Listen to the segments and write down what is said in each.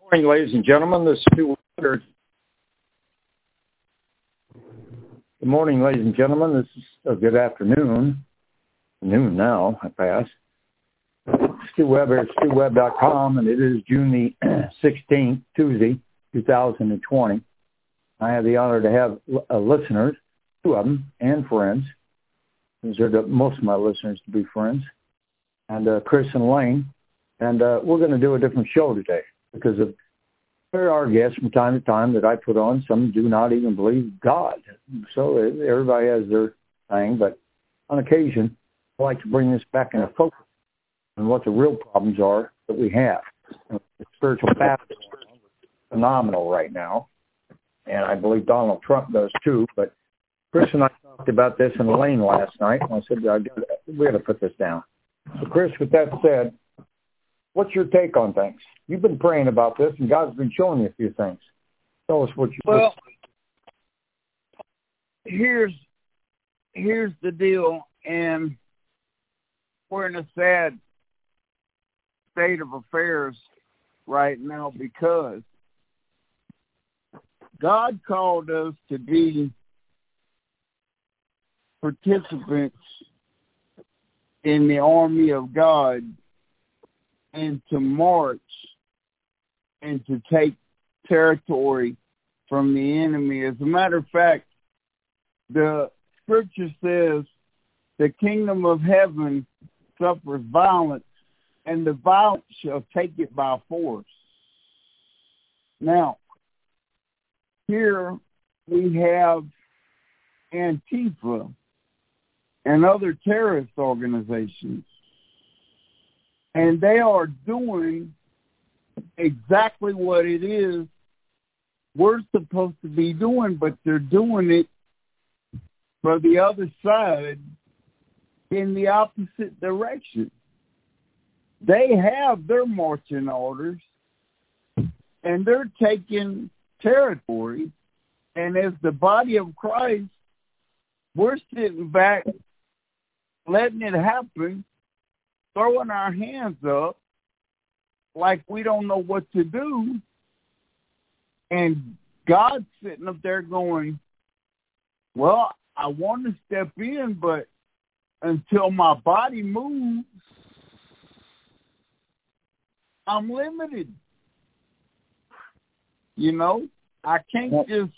Good morning, ladies and gentlemen. This is Stu Weber. Good morning, ladies and gentlemen. This is good afternoon. Noon now, I passed. Stu Weber at StuWeb.com, and it is June the 16th, Tuesday, 2020. I have the honor to have listeners, two of them, and friends. These are most of my listeners to be friends. And Chris and Lane. And we're going to do a different show today because there are guests from time to time that I put on. Some do not even believe God. So everybody has their thing. But on occasion, I like to bring this back into focus on what the real problems are that we have. The spiritual battle is phenomenal right now. And I believe Donald Trump does too. But Chris and I talked about this in Lane last night. And I said, we got to put this down. So Chris, with that said, what's your take on things? You've been praying about this, and God's been showing you a few things. Tell us what you. Well, here's the deal, and we're in a sad state of affairs right now because God called us to be participants in the army of God and to march and to take territory from the enemy. As a matter of fact, the scripture says the kingdom of heaven suffers violence, and the violent shall take it by force. Now, here we have Antifa and other terrorist organizations, and they are doing exactly what it is we're supposed to be doing, but they're doing it for the other side in the opposite direction. They have their marching orders, and they're taking territory, and as the body of Christ, we're sitting back, letting it happen, throwing our hands up like we don't know what to do. And God's sitting up there going, well, I want to step in, but until my body moves, I'm limited. You know, I can't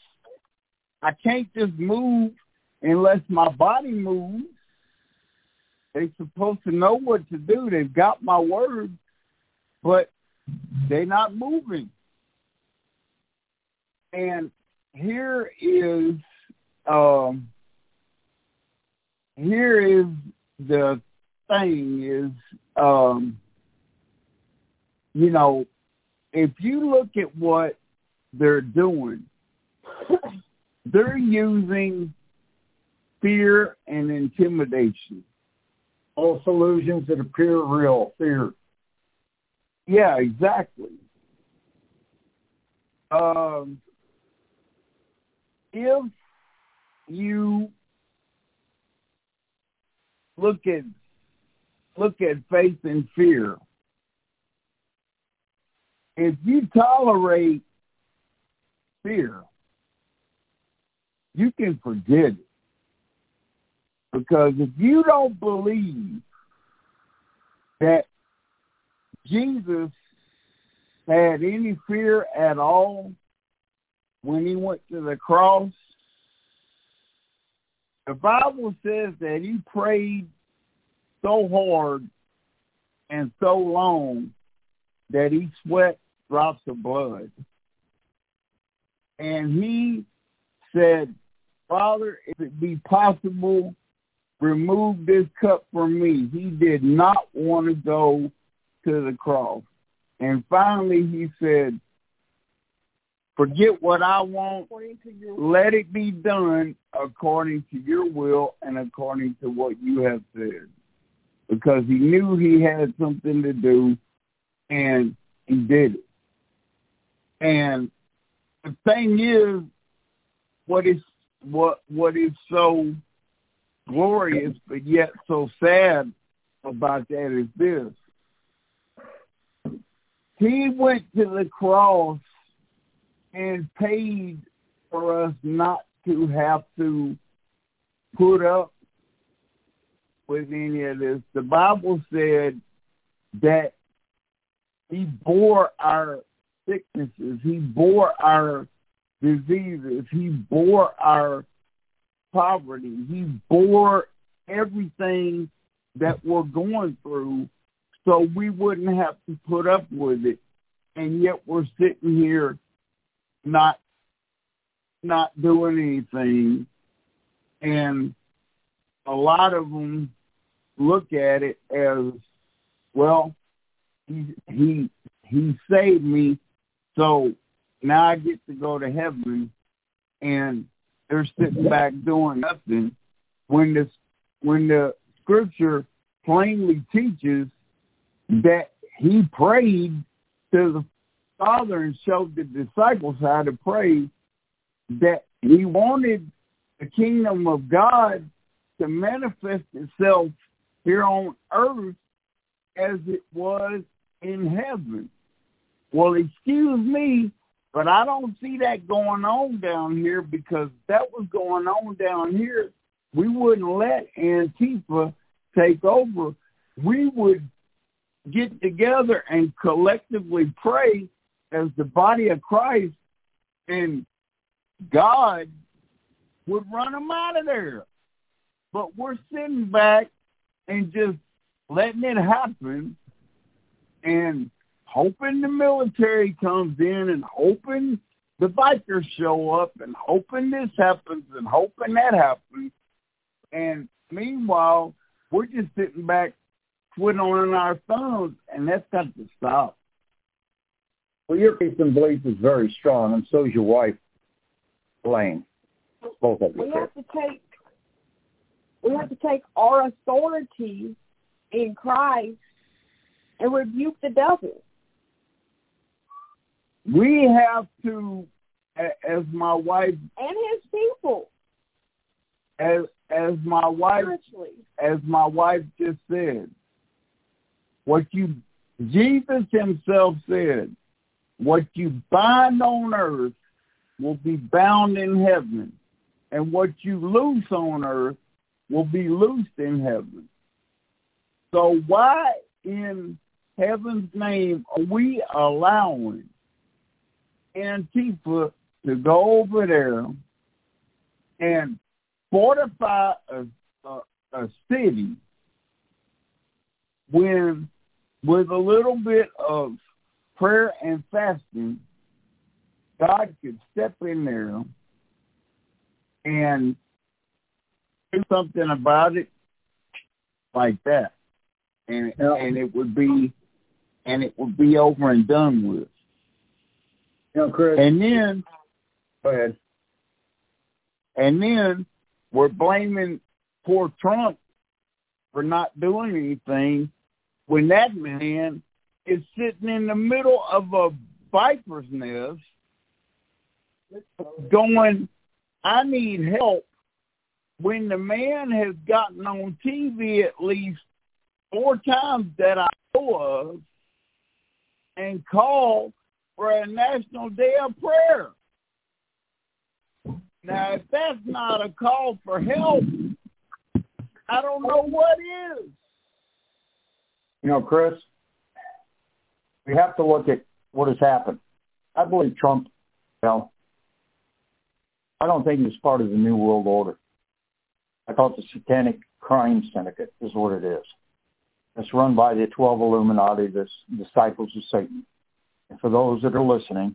just move unless my body moves. They're supposed to know what to do. They've got my word, but they're not moving. And here is the thing is, you know, if you look at what they're doing, they're using fear and intimidation. False illusions that appear real, fear. Yeah, exactly. If you look at faith and fear, if you tolerate fear, you can forget it. Because if you don't believe that Jesus had any fear at all when he went to the cross, the Bible says that he prayed so hard and so long that he sweat drops of blood. And he said, Father, if it be possible, remove this cup from me. He did not want to go to the cross. And finally he said, forget what I want. Let it be done according to your will and according to what you have said. Because he knew he had something to do, and he did it. And the thing is, what is so glorious but yet so sad about that is this. He went to the cross and paid for us not to have to put up with any of this. The Bible said that he bore our sicknesses. He bore our diseases. He bore our poverty. He bore everything that we're going through so we wouldn't have to put up with it. And yet we're sitting here not doing anything. And a lot of them look at it as, well, he saved me, so now I get to go to heaven, and they're sitting back doing nothing. When the scripture plainly teaches that he prayed to the Father and showed the disciples how to pray, that he wanted the kingdom of God to manifest itself here on earth as it was in heaven. Well, excuse me, but I don't see that going on down here, because if that was going on down here, we wouldn't let Antifa take over. We would get together and collectively pray as the body of Christ, and God would run them out of there. But we're sitting back and just letting it happen and hoping the military comes in and hoping the bikers show up and hoping this happens and hoping that happens. And meanwhile, we're just sitting back twiddling our thumbs, and that's got to stop. Well, your faith and belief is very strong, and so is your wife, Elaine. Both of you. We have to take our authority in Christ and rebuke the devil. We have to, as my wife and his people, as my wife just said, Jesus himself said, what you bind on earth will be bound in heaven, and what you loose on earth will be loosed in heaven. So why in heaven's name are we allowing Antifa to go over there and fortify a city when, with a little bit of prayer and fasting, God could step in there and do something about it like that, and it would be over and done with. Chris. And then, go ahead. And then we're blaming poor Trump for not doing anything when that man is sitting in the middle of a viper's nest going, I need help, when the man has gotten on TV at least 4 times that I know of and called for a national day of prayer. Now, if that's not a call for help, I don't know what is. Chris, we have to look at what has happened. I believe Trump, I don't think he's part of the New World Order. I call it the Satanic Crime Syndicate is what it is. It's run by the 12 Illuminati, the disciples of Satan. And for those that are listening,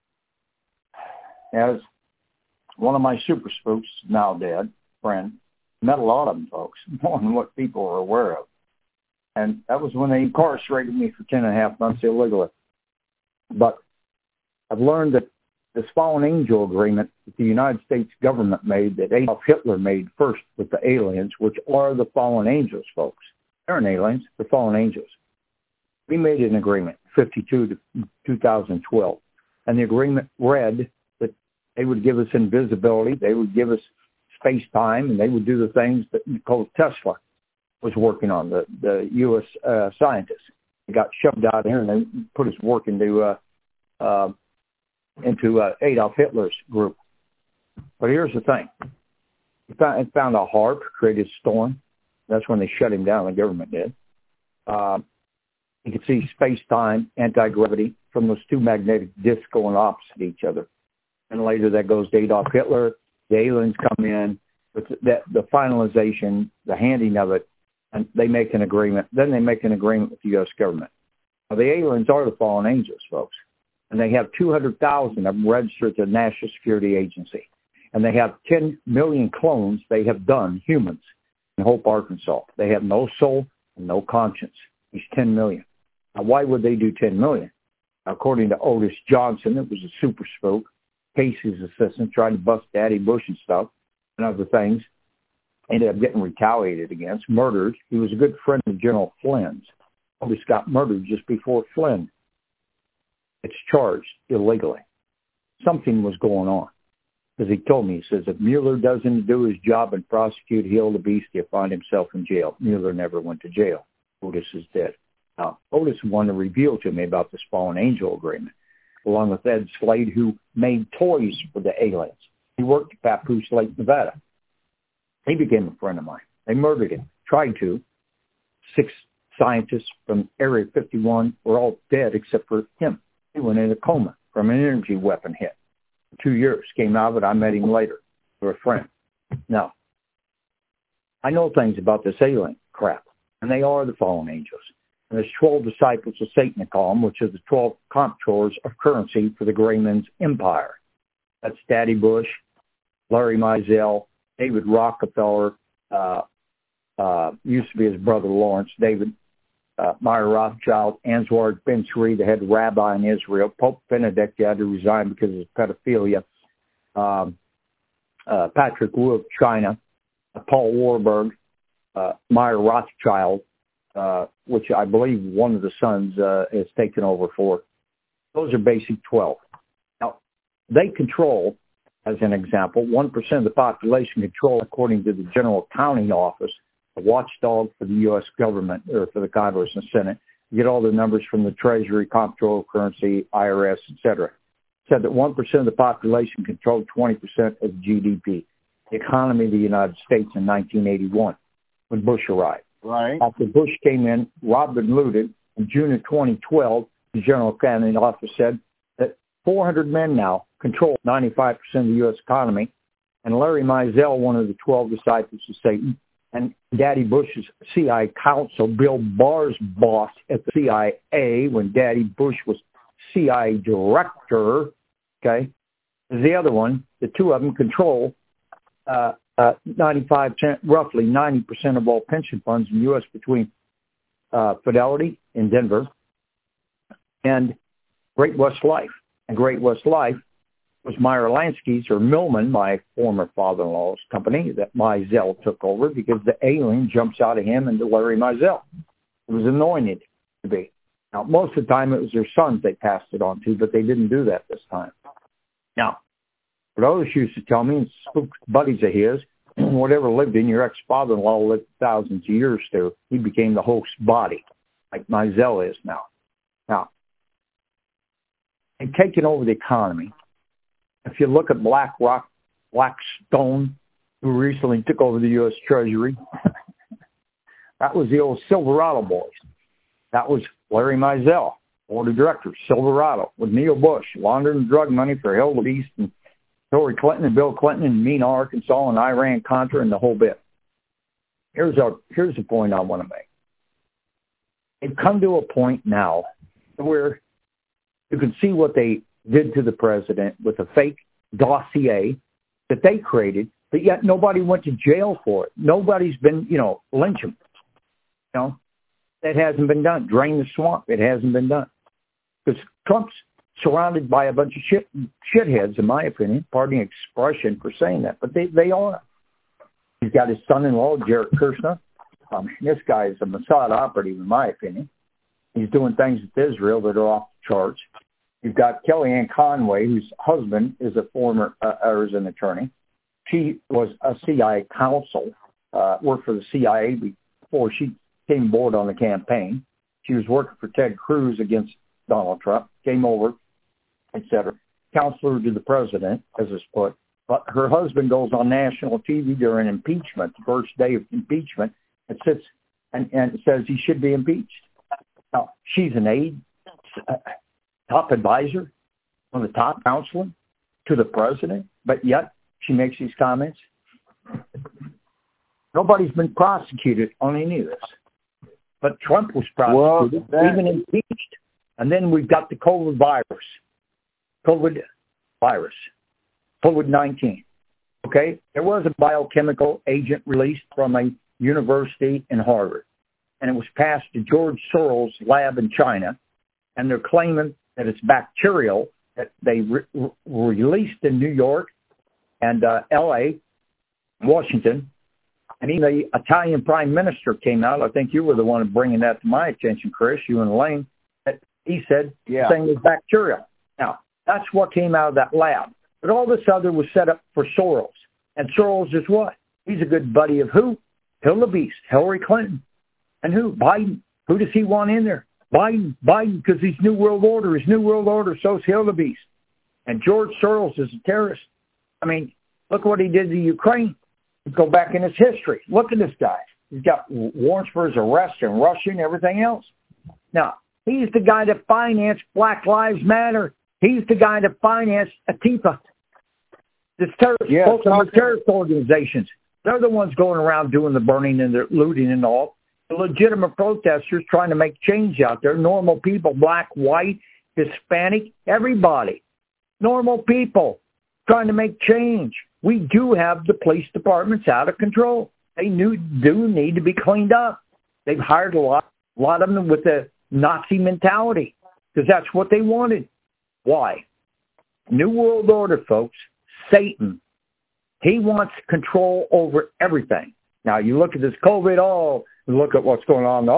as one of my super spooks, now dead, friend, met a lot of them folks, more than what people are aware of. And that was when they incarcerated me for 10.5 months illegally. But I've learned that this fallen angel agreement that the United States government made, that Adolf Hitler made first with the aliens, which are the fallen angels, folks. They're not aliens, they're fallen angels. We made an agreement, 52 to 2012. And the agreement read that they would give us invisibility, they would give us space-time, and they would do the things that Nikola Tesla was working on, the U.S. Scientist. He got shoved out there, and they put his work into Adolf Hitler's group. But here's the thing. He found a HAARP, created a storm. That's when they shut him down, the government did. You could see space-time, anti-gravity from those two magnetic discs going opposite each other. And later that goes to Adolf Hitler. The aliens come in with the finalization, the handing of it, and they make an agreement. Then they make an agreement with the U.S. government. Now, the aliens are the fallen angels, folks. And they have 200,000 of them registered to the National Security Agency. And they have 10 million clones they have done, humans, in Hope, Arkansas. They have no soul and no conscience. He's 10 million. Now, why would they do 10 million? According to Otis Johnson, it was a super spook. Casey's assistant tried to bust Daddy Bush and stuff and other things. Ended up getting retaliated against, murdered. He was a good friend of General Flynn's. Otis got murdered just before Flynn. It's charged illegally. Something was going on. Because he told me, he says, if Mueller doesn't do his job and prosecute Hill the Beast, he'll find himself in jail. Mueller never went to jail. Otis is dead. Now, Otis wanted to reveal to me about this fallen angel agreement, along with Ed Slade, who made toys for the aliens. He worked at Papoose Lake, Nevada. He became a friend of mine. They murdered him, tried to. 6 scientists from Area 51 were all dead except for him. He went in a coma from an energy weapon hit. 2 years, came out of it. I met him later. We're a friend. Now, I know things about this alien crap, and they are the fallen angels. And there's 12 disciples of Satan, they call them, which are the 12 comptrollers of currency for the Grayman's empire. That's Daddy Bush, Larry Mizell, David Rockefeller, used to be his brother Lawrence, David Meyer Rothschild, Answar Ben Suri, the head rabbi in Israel, Pope Benedict had to resign because of his pedophilia, Patrick Wu of China, Paul Warburg, Meyer Rothschild, which I believe one of the sons has taken over for. Those are basic 12. Now, they control, as an example, 1% of the population control, according to the General Accounting Office, a watchdog for the U.S. government, or for the Congress and Senate. You get all the numbers from the Treasury, Comptroller of Currency, IRS, etc. Said that 1% of the population controlled 20% of GDP, the economy of the United States in 1981, when Bush arrived. Right. After Bush came in, robbed and looted, in June of 2012, the General Accounting Office said that 400 men now control 95% of the U.S. economy, and Larry Mizell, one of the 12 disciples of Satan, and Daddy Bush's CIA counsel, Bill Barr's boss at the CIA, when Daddy Bush was CIA director, okay, is the other one. The two of them control 95%, roughly 90% of all pension funds in the U.S. between Fidelity in Denver and Great West Life. And Great West Life was Meyer Lansky's, or Millman, my former father-in-law's company, that Mizell took over because the alien jumps out of him into Larry Mizell. It was anointed to be. Now, most of the time it was their sons they passed it on to, but they didn't do that this time. Now, what Otis used to tell me, and spook buddies of his, whatever lived in your ex-father-in-law lived thousands of years there. He became the host's body, like Mizell is now. Now, and taking over the economy, if you look at Blackstone, who recently took over the U.S. Treasury, that was the old Silverado boys. That was Larry Mizell, board of directors, Silverado, with Neil Bush, laundering drug money for Hill the Beast and Hillary Clinton and Bill Clinton in Mena, Arkansas, and Iran-Contra and the whole bit. Here's the point I want to make. It's come to a point now where you can see what they did to the president with a fake dossier that they created, but yet nobody went to jail for it. Nobody's been, lynch him. That hasn't been done. Drain the swamp. It hasn't been done. Because Trump's surrounded by a bunch of shitheads, in my opinion. Pardon the expression for saying that, but they are. He's got his son-in-law, Jared Kushner. This guy is a Mossad operative, in my opinion. He's doing things with Israel that are off the charts. You've got Kellyanne Conway, whose husband is a former, or is an attorney. She was a CIA counsel, worked for the CIA before she came aboard on the campaign. She was working for Ted Cruz against Donald Trump, came over, etc. Counselor to the president, as it's put. But her husband goes on national TV during impeachment, the first day of impeachment, and sits and says he should be impeached. Now, she's an aide, top advisor, on the top counselor to the president, but yet she makes these comments. Nobody's been prosecuted on any of this. But Trump was prosecuted, even impeached. And then we've got the COVID-19. Okay? There was a biochemical agent released from a university in Harvard. And it was passed to George Soros' lab in China. And they're claiming that it's bacterial, that they released in New York and L.A., Washington. And even the Italian prime minister came out. I think you were the one bringing that to my attention, Chris, you and Elaine. That he said the thing was bacterial. Now, that's what came out of that lab. But all this other was set up for Soros. And Soros is what? He's a good buddy of who? Hillary, Hillary Clinton. And who? Biden. Who does he want in there? Biden, because he's New World Order. He's New World Order, so's Hillary. And George Soros is a terrorist. I mean, look what he did to Ukraine. Go back in his history. Look at this guy. He's got warrants for his arrest in Russia and everything else. Now, he's the guy that financed Black Lives Matter. He's the guy that financed Antifa. This terrorist organizations. They're the ones going around doing the burning and the looting and all. The legitimate protesters trying to make change out there. Normal people, black, white, Hispanic, everybody. Normal people trying to make change. We do have the police departments out of control. They do need to be cleaned up. They've hired a lot of them with the Nazi mentality because that's what they wanted. Why? New World Order, folks. Satan. He wants control over everything. Now, you look at this COVID, look at what's going on.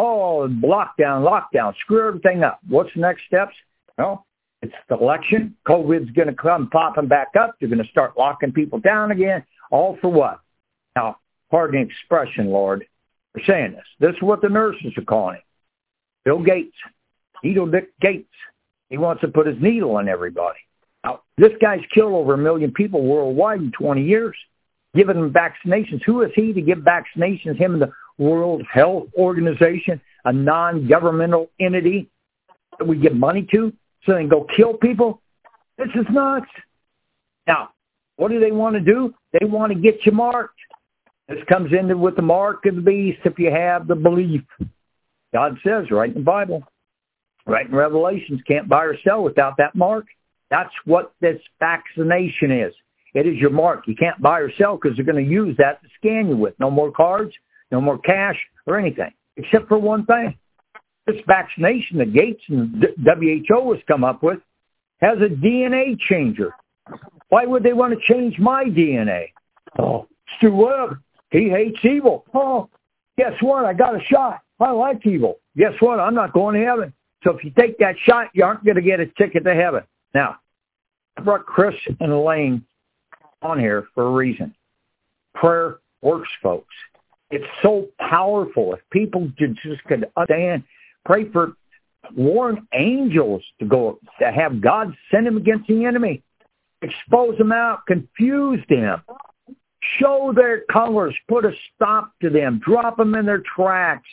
Lockdown, screw everything up. What's the next steps? Well, it's the election. COVID's going to come popping back up. They're going to start locking people down again. All for what? Now, pardon the expression, Lord. They're saying this. This is what the nurses are calling it. Bill Gates. Needle Dick Gates. He wants to put his needle on everybody. Now, this guy's killed over 1 million people worldwide in 20 years, giving them vaccinations. Who is he to give vaccinations? Him and the World Health Organization, a non-governmental entity that we give money to so they can go kill people? This is nuts. Now, what do they want to do? They want to get you marked. This comes in with the mark of the beast if you have the belief. God says right in the Bible, right in Revelations, can't buy or sell without that mark. That's what this vaccination is. It is your mark. You can't buy or sell because they're going to use that to scan you with. No more cards, no more cash or anything, except for one thing. This vaccination that Gates and WHO has come up with has a DNA changer. Why would they want to change my DNA? Oh, Stu Webb, he hates evil. Oh, guess what? I got a shot. I like evil. Guess what? I'm not going to heaven. So if you take that shot, you aren't going to get a ticket to heaven. Now, I brought Chris and Elaine on here for a reason. Prayer works, folks. It's so powerful. If people just could understand, pray for warring angels to have God send them against the enemy, expose them out, confuse them, show their colors, put a stop to them, drop them in their tracks.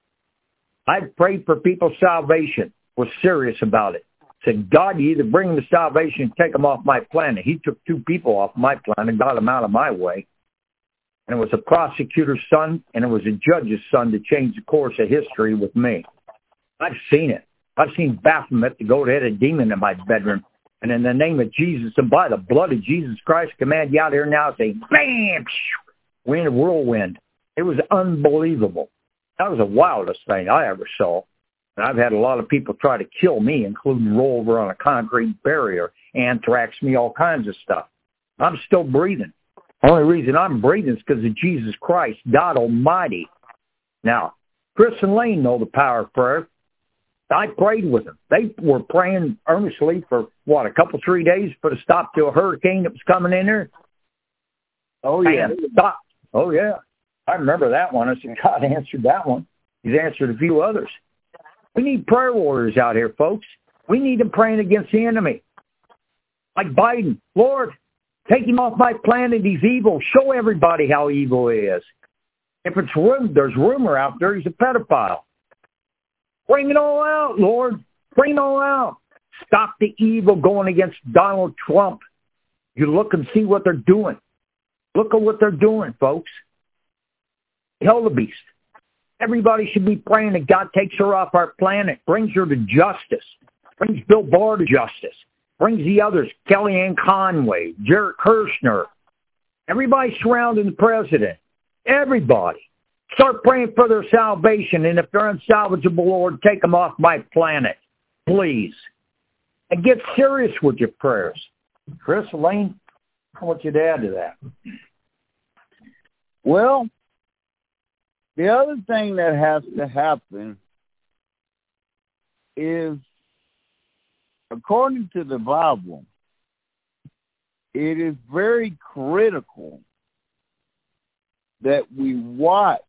I prayed for people's salvation, was serious about it. Said, God, you either bring them to salvation and take them off my planet. He took 2 people off my planet and got them out of my way. And it was a prosecutor's son and it was a judge's son to change the course of history with me. I've seen it. I've seen Baphomet to go to head a demon in my bedroom. And in the name of Jesus and by the blood of Jesus Christ, command you out here now, say, bam, we're in a whirlwind. It was unbelievable. That was the wildest thing I ever saw. And I've had a lot of people try to kill me, including roll over on a concrete barrier, anthrax me, all kinds of stuff. I'm still breathing. The only reason I'm breathing is because of Jesus Christ, God Almighty. Now, Chris and Lane know the power of prayer. I prayed with them. They were praying earnestly for, a couple, 3 days, put a stop to a hurricane that was coming in there. Oh, yeah. Stop. Oh, yeah. I remember that one. I said, God answered that one. He's answered a few others. We need prayer warriors out here, folks. We need them praying against the enemy. Like Biden. Lord, take him off my planet. He's evil. Show everybody how evil he is. If there's rumor out there, he's a pedophile. Bring it all out, Lord. Bring it all out. Stop the evil going against Donald Trump. You look and see what they're doing. Look at what they're doing, folks. Hell the beast. Everybody should be praying that God takes her off our planet, brings her to justice, brings Bill Barr to justice, brings the others, Kellyanne Conway, Jared Kushner. Everybody surrounding the president. Everybody. Start praying for their salvation, and if they're unsalvageable, Lord, take them off my planet, please. And get serious with your prayers. Chris, Elaine, I want you to add to that. Well, the other thing that has to happen is, according to the Bible, it is very critical that we watch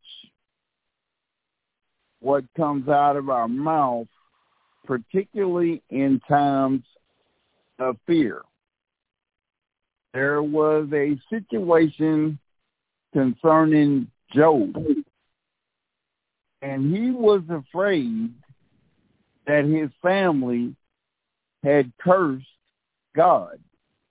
what comes out of our mouth, particularly in times of fear. There was a situation concerning Job, and he was afraid that his family had cursed God.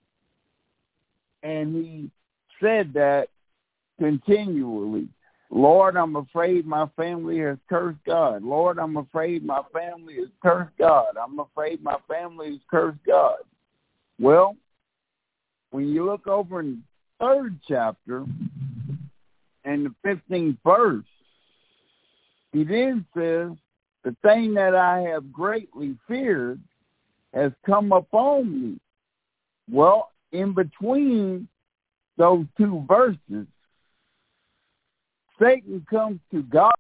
And he said that continually. Lord, I'm afraid my family has cursed God. Lord, I'm afraid my family has cursed God. I'm afraid my family has cursed God. Well, when you look over in the 3rd chapter and the 15th verse, he then says, the thing that I have greatly feared has come upon me. Well, in between those two verses, Satan comes to God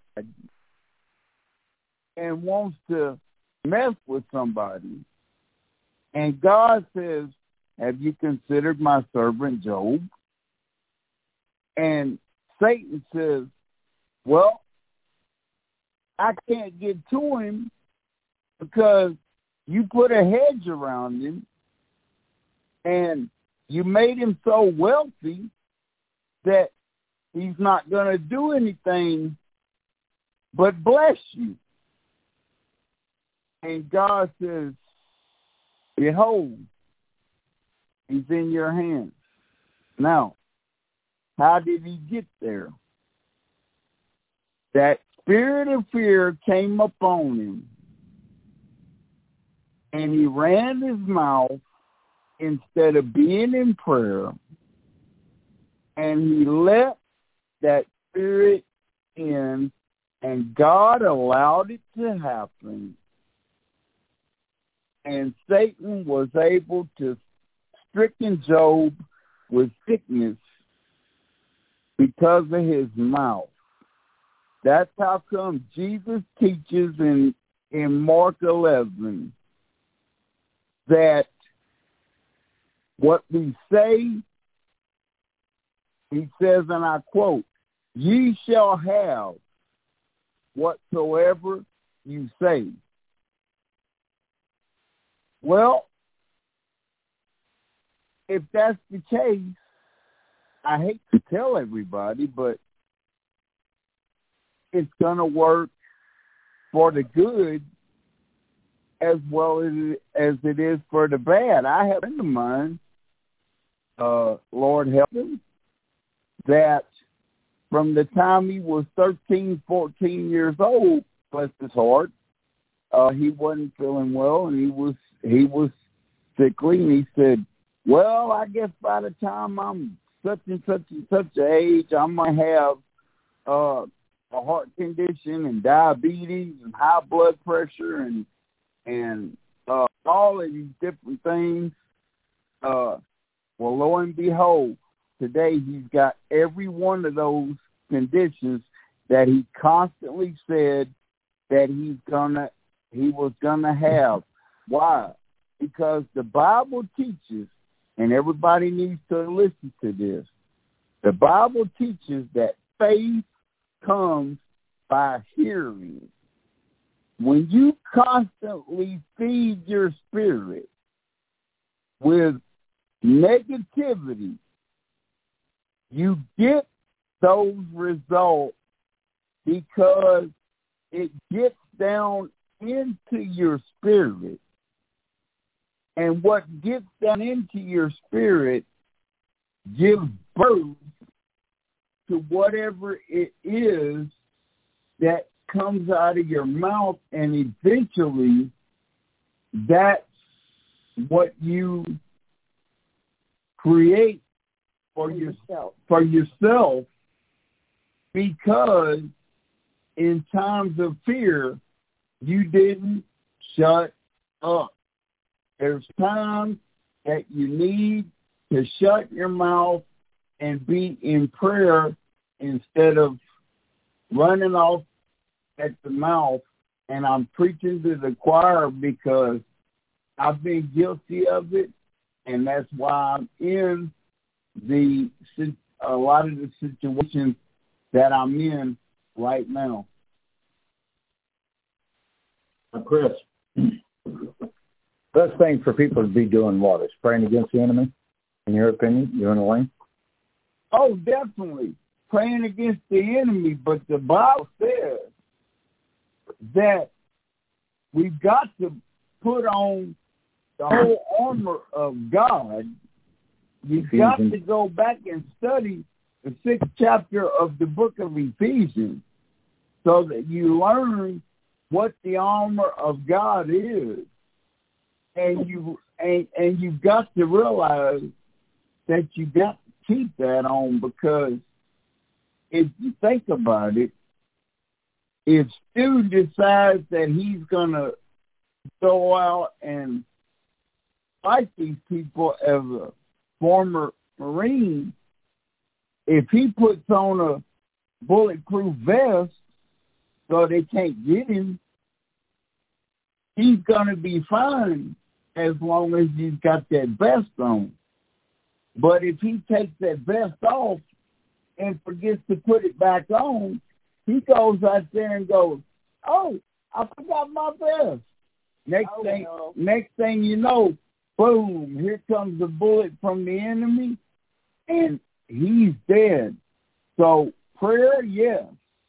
and wants to mess with somebody. And God says, have you considered my servant Job? And Satan says, well, I can't get to him because you put a hedge around him and you made him so wealthy that he's not going to do anything but bless you. And God says, behold, he's in your hands. Now, how did he get there? That spirit of fear came upon him, and he ran his mouth instead of being in prayer, and he let that spirit in, and God allowed it to happen, and Satan was able to stricken Job with sickness because of his mouth. That's how come Jesus teaches in Mark 11 that what we say, he says, and I quote, ye shall have whatsoever you say. Well, if that's the case, I hate to tell everybody, but it's going to work for the good as well as it is for the bad. I have a friend of mine, Lord help him, that from the time he was 13, 14 years old, bless his heart, he wasn't feeling well, and he was sickly, and he said, well, I guess by the time I'm such and such and such an age, I'm going to have a heart condition and diabetes and high blood pressure and all of these different things. Well, lo and behold, today he's got every one of those conditions that he constantly said that he was gonna have. Why? Because the Bible teaches, and everybody needs to listen to this, the Bible teaches that faith comes by hearing, when you constantly feed your spirit with negativity, you get those results because it gets down into your spirit. And what gets down into your spirit gives birth to whatever it is that comes out of your mouth, and eventually that's what you create for yourself, because in times of fear, you didn't shut up. There's times that you need to shut your mouth and be in prayer instead of running off at the mouth. And I'm preaching to the choir because I've been guilty of it, and that's why I'm in a lot of the situations that I'm in right now. Chris, best thing for people to be doing what? Is praying against the enemy, in your opinion, you and Elaine? Oh, definitely. Praying against the enemy, but the Bible says that we've got to put on the whole armor of God. You've got to go back and study the 6th chapter of the book of Ephesians so that you learn what the armor of God is. And you've got to realize that you got to keep that on, because if you think about it, if Stu decides that he's going to go out and fight these people as a former Marine, if he puts on a bulletproof vest so they can't get him, he's going to be fine as long as he's got that vest on. But if he takes that vest off and forgets to put it back on, he goes out there and goes, "Oh, I forgot my vest." Next thing you know, boom, here comes the bullet from the enemy, and he's dead. So prayer, yes.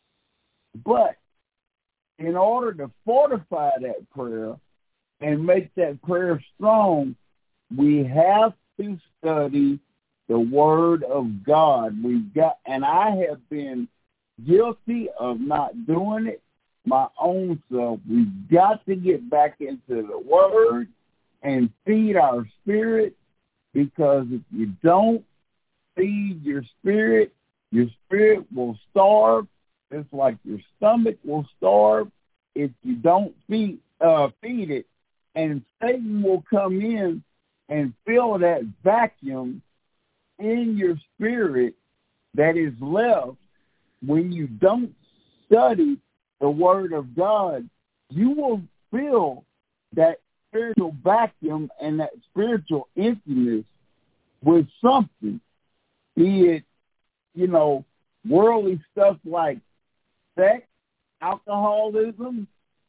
But in order to fortify that prayer and make that prayer strong, we have to study the Word of God. And I have been guilty of not doing it my own self. We've got to get back into the Word and feed our spirit, because if you don't feed your spirit will starve. It's like your stomach will starve if you don't feed it, and Satan will come in and fill that vacuum in your spirit that is left when you don't study the Word of God. You will fill that spiritual vacuum and that spiritual emptiness with something, be it, worldly stuff like sex, alcoholism,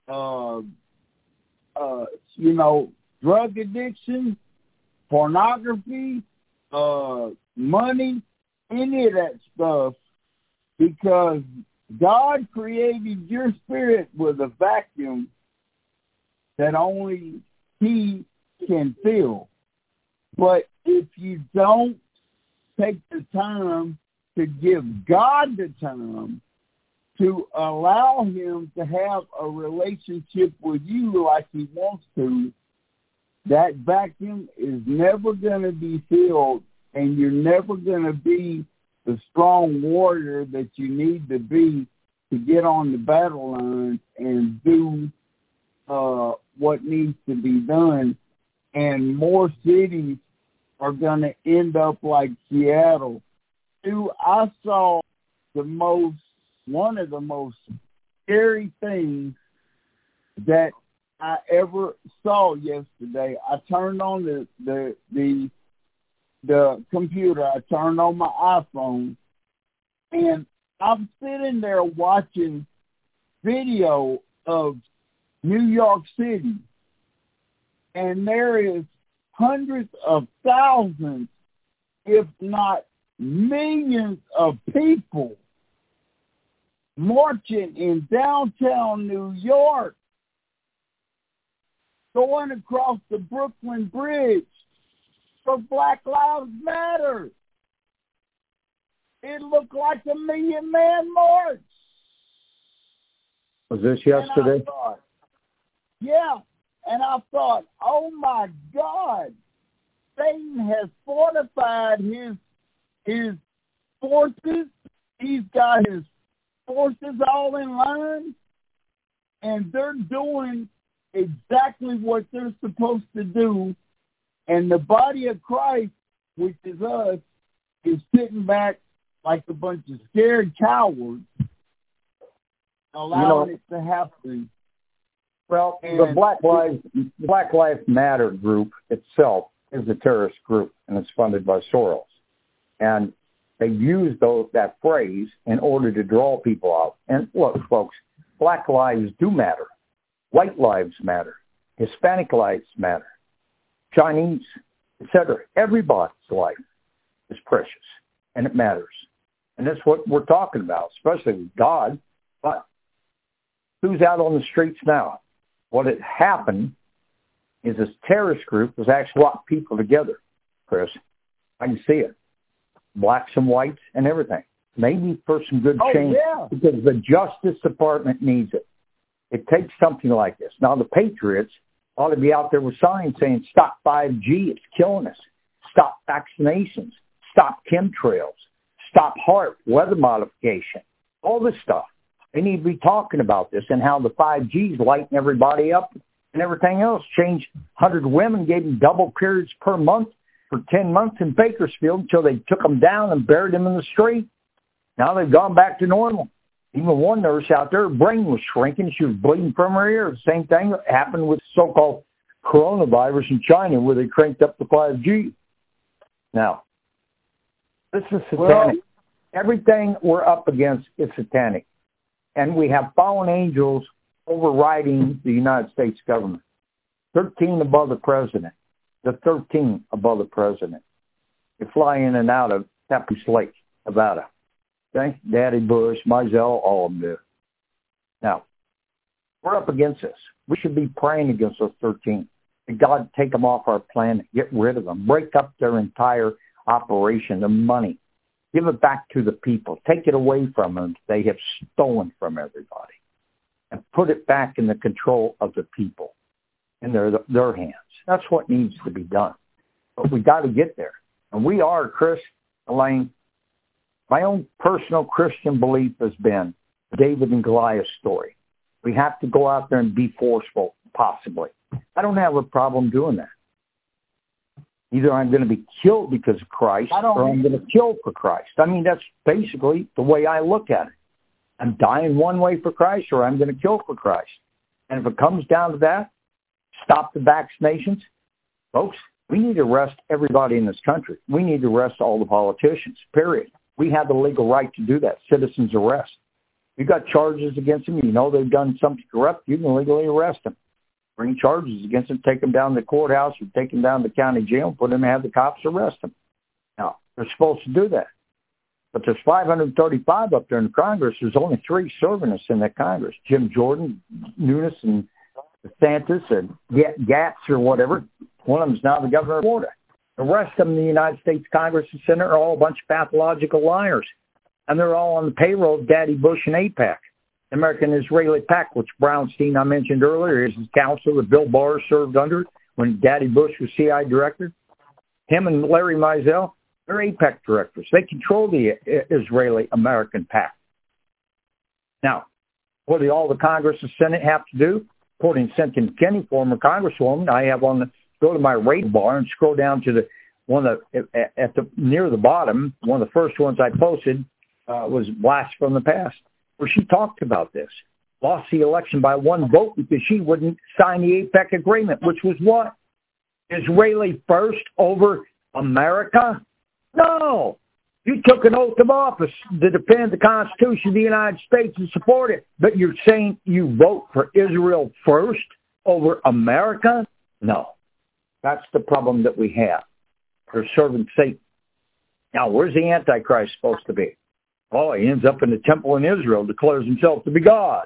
drug addiction, pornography, money, any of that stuff, because God created your spirit with a vacuum that only He can fill. But if you don't take the time to give God the time to allow Him to have a relationship with you like He wants to, that vacuum is never going to be filled, and you're never going to be the strong warrior that you need to be to get on the battle lines and do what needs to be done. And more cities are going to end up like Seattle. I saw one of the most scary things that I ever saw yesterday. I turned on the computer. I turned on my iPhone, and I'm sitting there watching video of New York City, and there is hundreds of thousands, if not millions of people marching in downtown New York, going across the Brooklyn Bridge for Black Lives Matter. It looked like a 1,000,000-man march. Was this yesterday? And I thought, oh my God, Satan has fortified his forces. He's got his forces all in line, and they're doing exactly what they're supposed to do. And the body of Christ, which is us, is sitting back like a bunch of scared cowards, allowing it to happen. Well, the Black Lives Matter group itself is a terrorist group, and it's funded by Soros. And they use that phrase in order to draw people out. And look, folks, Black lives do matter. White lives matter. Hispanic lives matter. Chinese, etc. Everybody's life is precious, and it matters. And that's what we're talking about, especially with God. But who's out on the streets now? What had happened is this terrorist group was actually brought people together, Chris. I can see it. Blacks and whites and everything. Maybe for some good change, because the Justice Department needs it. It takes something like this. Now, the Patriots ought to be out there with signs saying, stop 5G, it's killing us. Stop vaccinations. Stop chemtrails. Stop heart, weather modification. All this stuff. They need to be talking about this and how the 5G is lighting everybody up and everything else. Changed 100 women, gave them double periods per month for 10 months in Bakersfield until they took them down and buried them in the street. Now they've gone back to normal. Even one nurse out there, her brain was shrinking. She was bleeding from her ear. The same thing happened with so-called coronavirus in China, where they cranked up the 5G. Now, this is satanic. Well, everything we're up against is satanic. And we have fallen angels overriding the United States government. 13 above the president. The 13 above the president. You fly in and out of Pepper's Lake, Nevada. Okay? Daddy Bush, Mizell, all of them do. Now, we're up against this. We should be praying against those 13. And God, take them off our planet. Get rid of them. Break up their entire operation, the money. Give it back to the people. Take it away from them. They have stolen from everybody. And put it back in the control of the people, in their hands. That's what needs to be done. But we got to get there. And we are, Chris, Elaine, my own personal Christian belief has been David and Goliath story. We have to go out there and be forceful, possibly. I don't have a problem doing that. Either I'm going to be killed because of Christ or I'm going to kill for Christ. I mean, that's basically the way I look at it. I'm dying one way for Christ or I'm going to kill for Christ. And if it comes down to that, stop the vaccinations. Folks, we need to arrest everybody in this country. We need to arrest all the politicians, period. We have the legal right to do that, citizens arrest. You got charges against them, you know they've done something corrupt, you can legally arrest them. Bring charges against them, take them down to the courthouse or take them down to the county jail, put them and have the cops arrest them. Now, they're supposed to do that. But there's 535 up there in Congress. There's only 3 serving us in that Congress. Jim Jordan, Nunes, and DeSantis, and Gatz or whatever. One of them's now the governor of Florida. The rest of them in the United States Congress and Senate are all a bunch of pathological liars. And they're all on the payroll of Daddy Bush and AIPAC. The American Israeli PAC, which Brownstein I mentioned earlier is his counsel that Bill Barr served under when Daddy Bush was CIA director. Him and Larry Mizell, they're AIPAC directors. They control the Israeli-American PAC. Now, what do all the Congress and Senate have to do? According to Cynthia McKinney, former Congresswoman, I have go to my rate bar and scroll down to near the bottom. One of the first ones I posted was Blast from the Past, where she talked about this. Lost the election by 1 vote because she wouldn't sign the AIPAC agreement, which was what? Israeli first over America? No. You took an oath of office to defend the Constitution of the United States and support it, but you're saying you vote for Israel first over America? No. That's the problem that we have. They're serving Satan. Now, where's the Antichrist supposed to be? Oh, he ends up in the temple in Israel, declares himself to be God.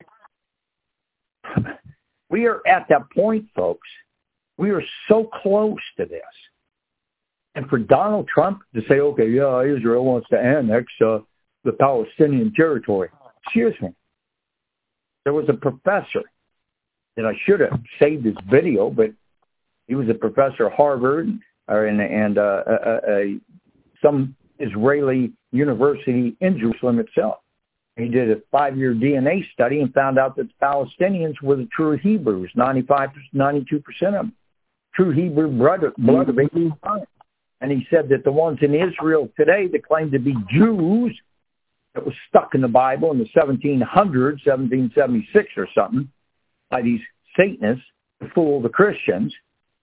We are at that point, folks. We are so close to this. And for Donald Trump to say, okay, yeah, Israel wants to annex the Palestinian territory. Excuse me. There was a professor, and I should have saved his video, but he was a professor at Harvard and some Israeli university in Jerusalem itself. He did a 5-year DNA study and found out that the Palestinians were the true Hebrews, 92% of them. True Hebrew blood of 1800. And he said that the ones in Israel today that claim to be Jews that was stuck in the Bible in the 1700s, 1776 or something, by these Satanists to fool the Christians,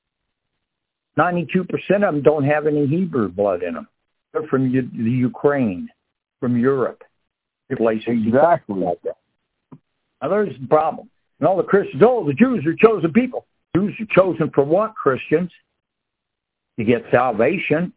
92% of them don't have any Hebrew blood in them. They're from the Ukraine, from Europe. Exactly. Like that. Now, there's the problem. And all the Christians, the Jews are chosen people. Jews are chosen for what, Christians? To get salvation.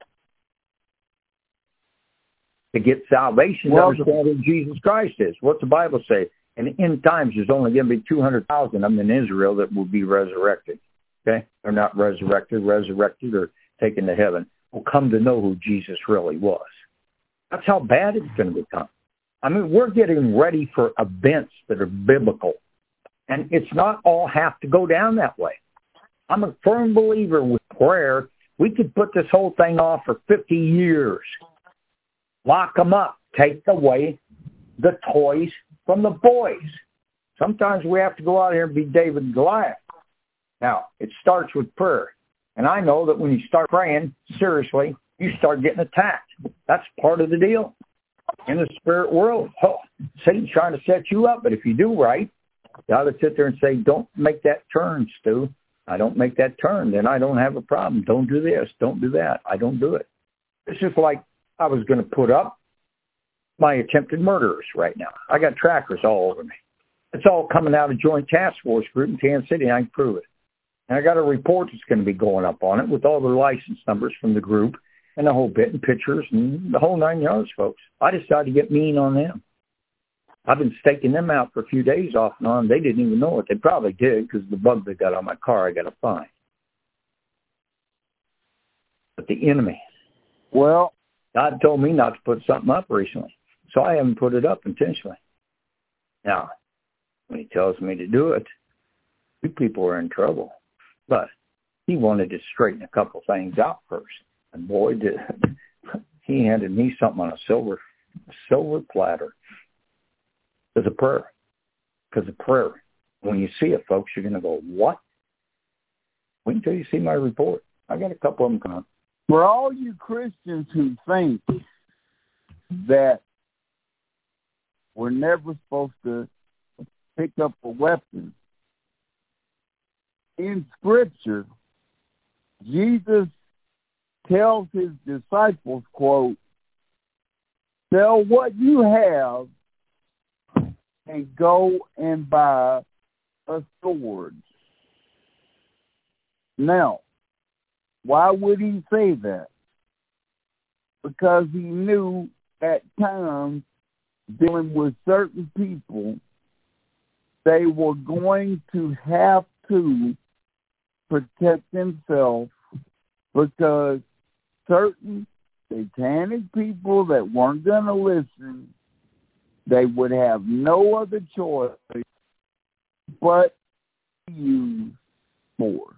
To get salvation, to understand who Jesus Christ is. What's the Bible say? And in times, there's only going to be 200,000 of them in Israel that will be resurrected. Okay? They're not resurrected or taken to heaven. Will come to know who Jesus really was. That's how bad it's going to become. I mean, we're getting ready for events that are biblical. And it's not all have to go down that way. I'm a firm believer with prayer. We could put this whole thing off for 50 years. Lock them up. Take away the toys from the boys. Sometimes we have to go out here and be David and Goliath. Now, it starts with prayer. And I know that when you start praying seriously, you start getting attacked. That's part of the deal. In the spirit world, Satan's trying to set you up. But if you do right, you ought to sit there and say, don't make that turn, Stu. I don't make that turn, then I don't have a problem. Don't do this. Don't do that. I don't do it. It's just like I was going to put up my attempted murderers right now. I got trackers all over me. It's all coming out of Joint Task Force Group in Kansas City, and I can prove it. And I got a report that's going to be going up on it with all the license numbers from the group and the whole bit and pictures and the whole 9 yards, folks. I decided to get mean on them. I've been staking them out for a few days off and on. They didn't even know it. They probably did because the bug they got on my car, I got to find. But the enemy. Well, God told me not to put something up recently, so I haven't put it up intentionally. Now, when he tells me to do it, you people are in trouble. But he wanted to straighten a couple things out first. And boy, did he handed me something on a silver platter. Because of prayer. Because of prayer. When you see it, folks, you're going to go, what? Wait until you see my report. I got a couple of them coming. For all you Christians who think that we're never supposed to pick up a weapon, in Scripture, Jesus tells his disciples, quote, sell what you have and go and buy a sword. Now, why would he say that? Because he knew at times, dealing with certain people, they were going to have to protect themselves because certain satanic people that weren't going to listen, they would have no other choice but to use force.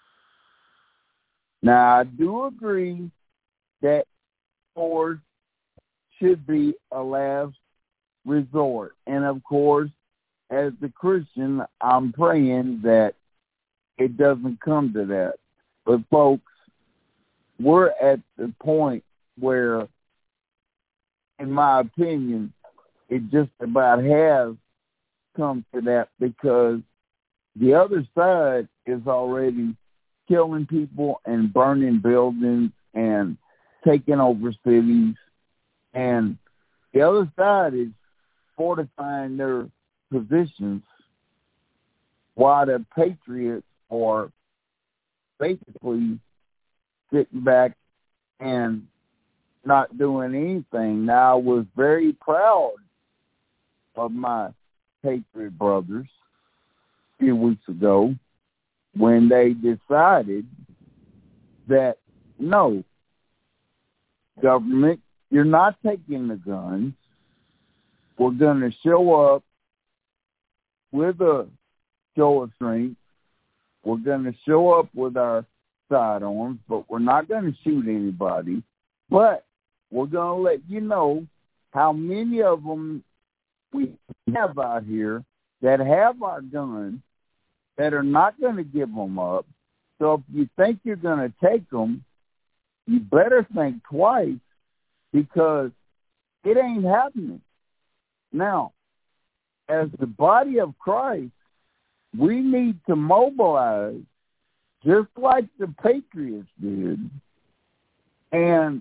Now, I do agree that force should be a last resort. And, of course, as the Christian, I'm praying that it doesn't come to that. But, folks, we're at the point where, in my opinion, it just about has come to that because the other side is already killing people and burning buildings and taking over cities. And the other side is fortifying their positions while the patriots are basically sitting back and not doing anything. Now, I was very proud of my patriot brothers a few weeks ago when they decided that, no, government, you're not taking the guns. We're going to show up with a show of strength. We're going to show up with our sidearms, but we're not going to shoot anybody. But we're going to let you know how many of them we have out here that have our guns that are not going to give them up. So if you think you're going to take them, you better think twice, because it ain't happening. Now, as the body of Christ, we need to mobilize just like the Patriots did and,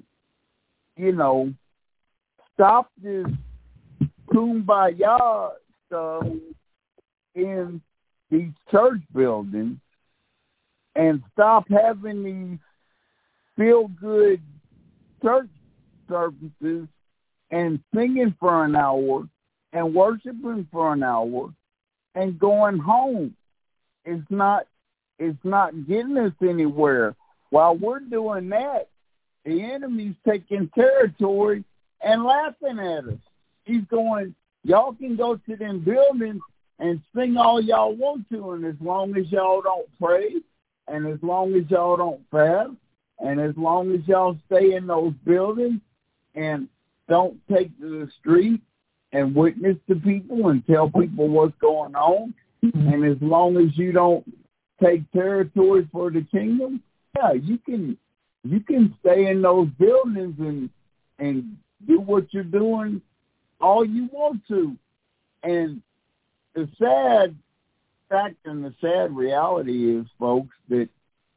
stop this kumbaya stuff in these church buildings and stop having these feel-good church services and singing for an hour and worshiping for an hour and going home. It's not getting us anywhere. While we're doing that, the enemy's taking territory and laughing at us. He's going, y'all can go to them buildings and sing all y'all want to, and as long as y'all don't pray, and as long as y'all don't fast, and as long as y'all stay in those buildings and don't take to the street and witness to people and tell people what's going on, and as long as you don't take territory for the kingdom, yeah, you can stay in those buildings and do what you're doing all you want to. And the sad fact and the sad reality is, folks, that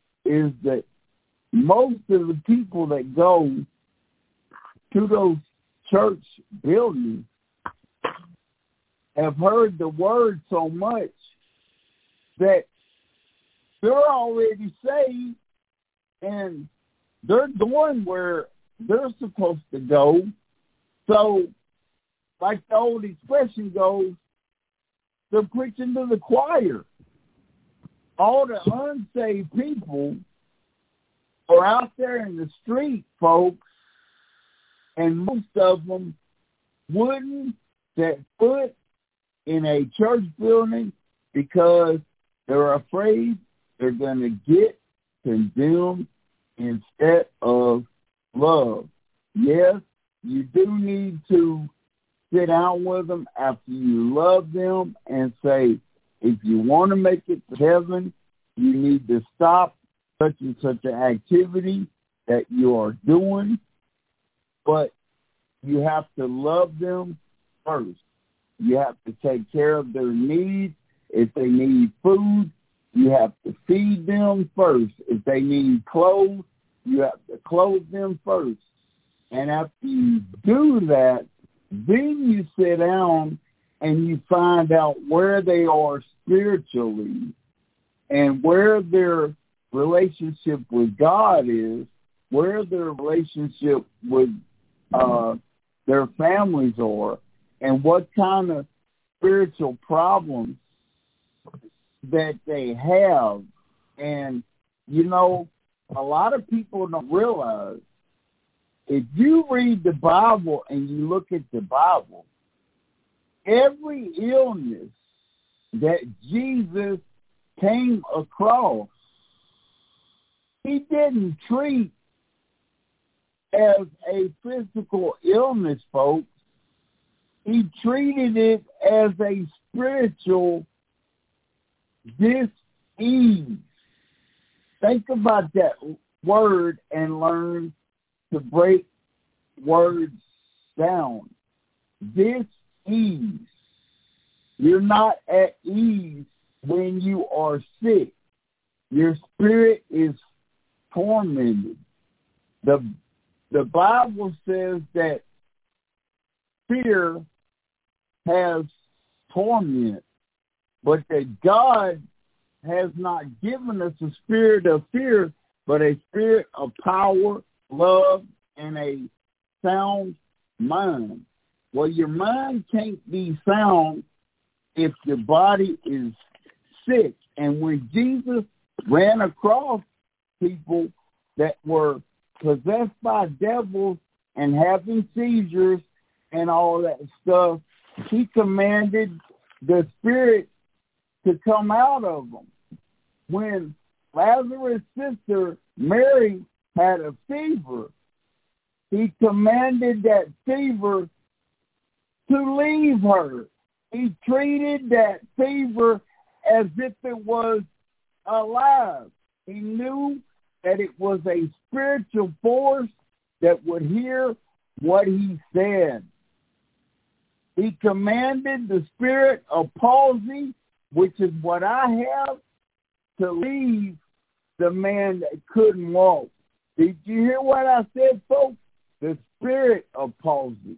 most of the people that go to those church buildings have heard the word so much that they're already saved and they're going where they're supposed to go. So, like the old expression goes, they're preaching to the choir. All the unsaved people are out there in the street, folks, and most of them wouldn't set foot in a church building because they're afraid they're going to get condemned instead of love. Yes, you do need to sit down with them after you love them and say, if you want to make it to heaven, you need to stop such and such an activity that you are doing, but you have to love them first. You have to take care of their needs. If they need food, you have to feed them first. If they need clothes, you have to clothe them first. And after you do that, then you sit down and you find out where they are spiritually and where their relationship with God is, where their relationship with their families are, and what kind of spiritual problems that they have. And, a lot of people don't realize, if you read the Bible and you look at the Bible, every illness that Jesus came across, he didn't treat as a physical illness, folks. He treated it as a spiritual dis-ease. Think about that word and learn to break words down. Dis-ease. You're not at ease when you are sick. Your spirit is tormented. The Bible says that fear has torment, but that God has not given us a spirit of fear, but a spirit of power, love, and a sound mind. Well, your mind can't be sound if your body is sick. And when Jesus ran across people that were possessed by devils and having seizures and all that stuff, he commanded the spirit to come out of them. When Lazarus' sister Mary had a fever, he commanded that fever to leave her. He treated that fever as if it was alive. He knew that it was a spiritual force that would hear what he said. He commanded the spirit of palsy, which is what I have, to leave the man that couldn't walk. Did you hear what I said, folks? The spirit of palsy.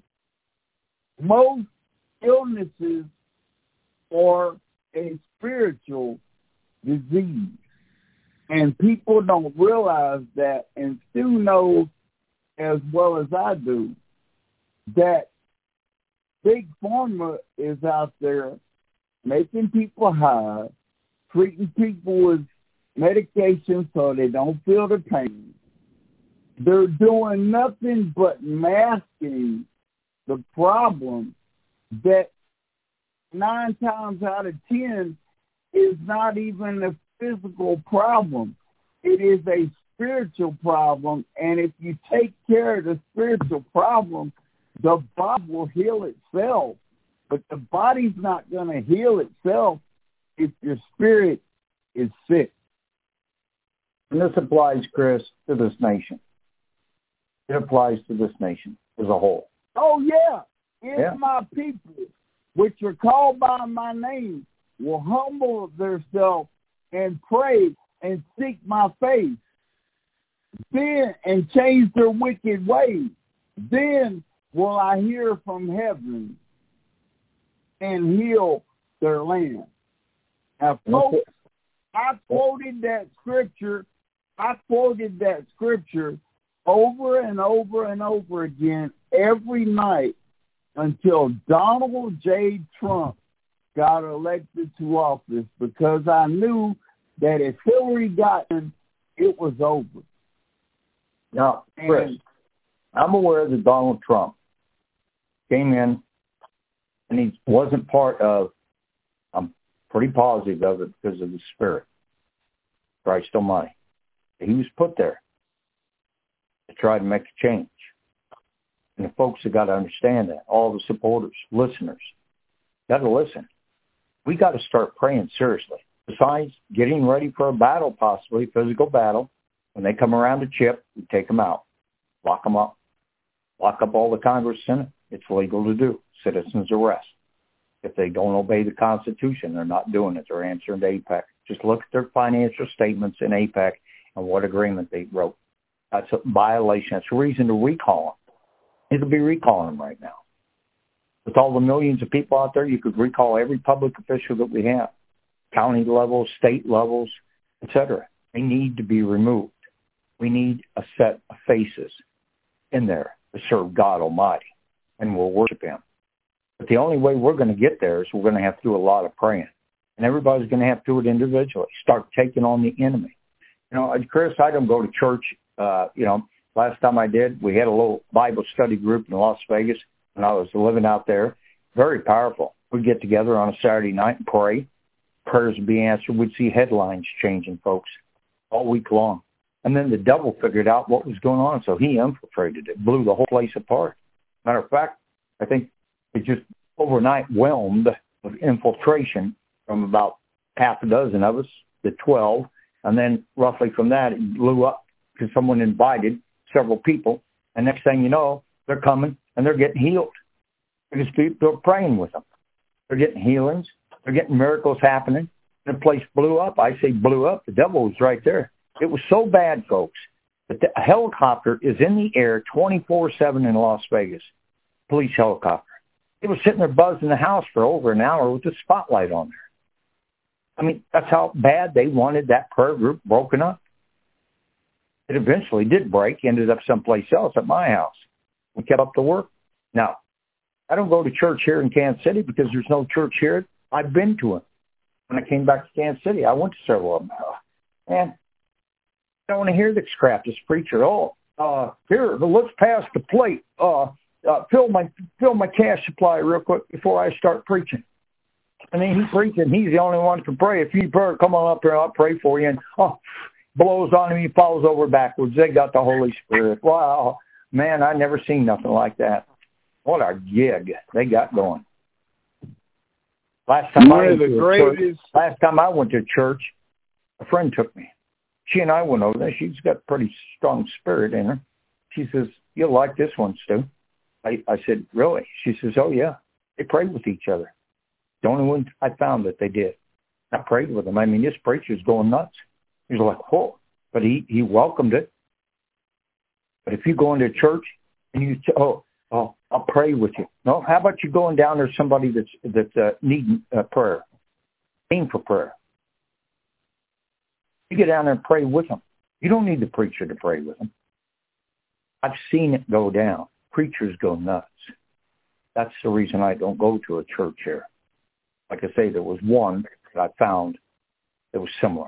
Most illnesses are a spiritual disease. And people don't realize that, and Stu knows as well as I do, that Big Pharma is out there making people high, treating people with medication so they don't feel the pain. They're doing nothing but masking the problem that 9 times out of 10 is not even a physical problem. It is a spiritual problem, and if you take care of the spiritual problem, the body will heal itself. But the body's not going to heal itself if your spirit is sick. And this applies, Chris, to this nation. It applies to this nation as a whole. Oh, yeah. If my people, which are called by my name, will humble themselves and pray and seek my face, then and change their wicked ways, then will I hear from heaven and heal their land. Now, folks, I quoted that scripture over and over and over again every night until Donald J. Trump got elected to office, because I knew that if Hillary got in, it was over. Now, Chris, I'm aware that Donald Trump came in and he wasn't part of, I'm pretty positive of it because of the Spirit, Christ Almighty. He was put there to try to make a change. And the folks have got to understand that. All the supporters, listeners, got to listen. We got to start praying seriously. Besides getting ready for a battle, possibly physical battle, when they come around to chip, we take them out, lock them up, lock up all the Congress, Senate. It's legal to do. Citizens arrest. If they don't obey the Constitution, they're not doing it. They're answering to AIPAC. Just look at their financial statements in AIPAC and what agreement they wrote. That's a violation. That's a reason to recall them. It'll be recalling them right now. With all the millions of people out there, you could recall every public official that we have, county levels, state levels, etc. They need to be removed. We need a set of faces in there to serve God Almighty, and we'll worship Him. But the only way we're going to get there is we're going to have to do a lot of praying. And everybody's going to have to do it individually. Start taking on the enemy. You know, Chris, I don't go to church. Last time I did, we had a little Bible study group in Las Vegas when I was living out there. Very powerful. We'd get together on a Saturday night and pray. Prayers would be answered. We'd see headlines changing, folks, all week long. And then the devil figured out what was going on, so he infiltrated it, blew the whole place apart. Matter of fact, I think it just overnight whelmed with infiltration from about half a dozen of us to 12. And then roughly from that, it blew up because someone invited several people. And next thing you know, they're coming and they're getting healed because people are praying with them. They're getting healings. They're getting miracles happening. The place blew up. I say blew up. The devil was right there. It was so bad, folks, that a helicopter is in the air 24/7 in Las Vegas. Police helicopter. They were sitting there buzzing the house for over an hour with the spotlight on there. I mean, that's how bad they wanted that prayer group broken up. It eventually did break, ended up someplace else at my house. We kept up the work. Now, I don't go to church here in Kansas City because there's no church here. I've been to them. When I came back to Kansas City, I went to several of them. Man, I don't want to hear this crap, this preacher. Here, let's pass the plate. Fill my cash supply real quick before I start preaching. And then he's preaching. He's the only one who can pray. If you pray, come on up here, I'll pray for you. And blows on him, he falls over backwards. They got the Holy Spirit. Wow, man, I never seen nothing like that. What a gig they got going. Last time I went to church, a friend took me. She and I went over there. She's got a pretty strong spirit in her. She says, "You'll like this one, Stu." I said, "Really?" She says, "Oh, yeah. They prayed with each other." The only one I found that they did. I prayed with them. I mean, this preacher's going nuts. He's like, whoa. But he welcomed it. But if you go into church and you say, I'll pray with you. No, how about you going down there somebody that's needing prayer, aim for prayer. You get down there and pray with them. You don't need the preacher to pray with them. I've seen it go down. Preachers go nuts. That's the reason I don't go to a church here. Like I say, there was one that I found that was similar.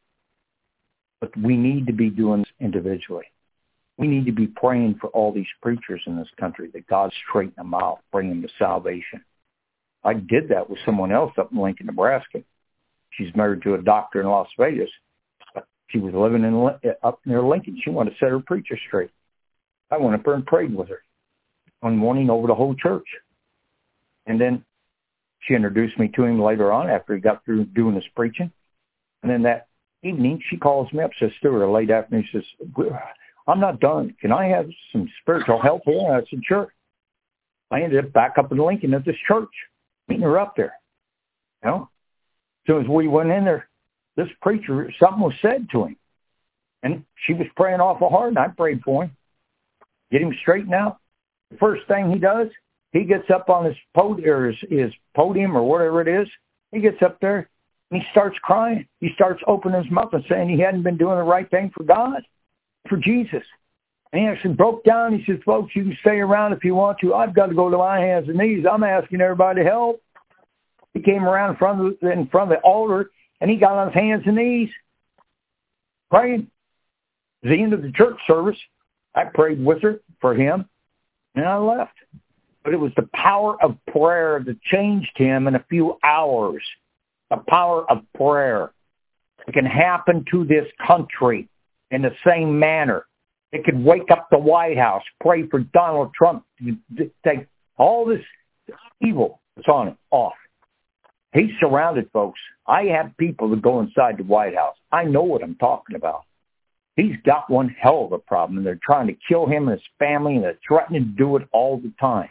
But we need to be doing this individually. We need to be praying for all these preachers in this country, that God straighten them out, bring them to salvation. I did that with someone else up in Lincoln, Nebraska. She's married to a doctor in Las Vegas. She was living up near Lincoln. She wanted to set her preacher straight. I went up there and prayed with her one morning over the whole church. And then she introduced me to him later on after he got through doing his preaching. And then that evening, she calls me up, says, "Stuart," late afternoon, she says, "I'm not done. Can I have some spiritual help here?" And I said, "Sure." I ended up back up in Lincoln at this church, meeting her up there. You know, as soon as we went in there, this preacher, something was said to him. And she was praying awful hard, and I prayed for him. Get him straightened out. The first thing he does, he gets up on his podium or whatever it is. He gets up there, and he starts crying. He starts opening his mouth and saying he hadn't been doing the right thing for God, for Jesus. And he actually broke down. He says, "Folks, you can stay around if you want to. I've got to go to my hands and knees. I'm asking everybody to help." He came around in front of the altar, and he got on his hands and knees, praying. At the end of the church service, I prayed with her for him, and I left. But it was the power of prayer that changed him in a few hours. The power of prayer. It can happen to this country in the same manner. It could wake up the White House, pray for Donald Trump to take all this evil that's on him off. He's surrounded, folks. I have people that go inside the White House. I know what I'm talking about. He's got one hell of a problem, and they're trying to kill him and his family, and they're threatening to do it all the time.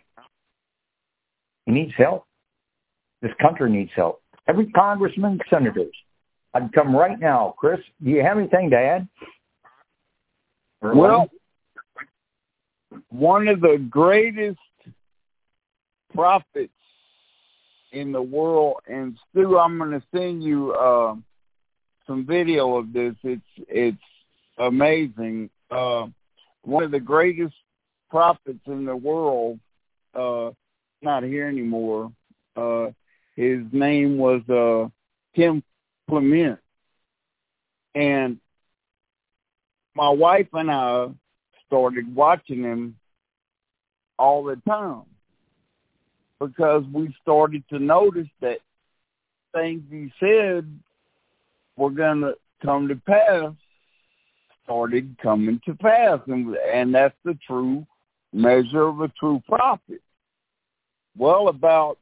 He needs help. This country needs help. Every congressman, senators. I'd come right now. Chris, do you have anything to add? Well, one of the greatest prophets in the world, and Stu, I'm going to send you some video of this. It's amazing. One of the greatest prophets in the world, not here anymore. His name was Tim Clement. And my wife and I started watching him all the time because we started to notice that things he said were going to come to pass started coming to pass. And that's the true measure of a true prophet. Well, about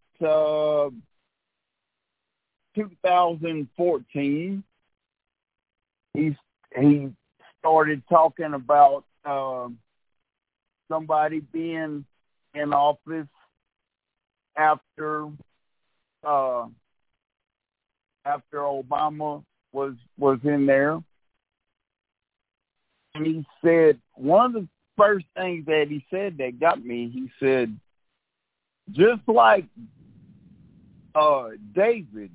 2014, he started talking about somebody being in office after Obama was in there. And he said, one of the first things that he said that got me, he said, just like David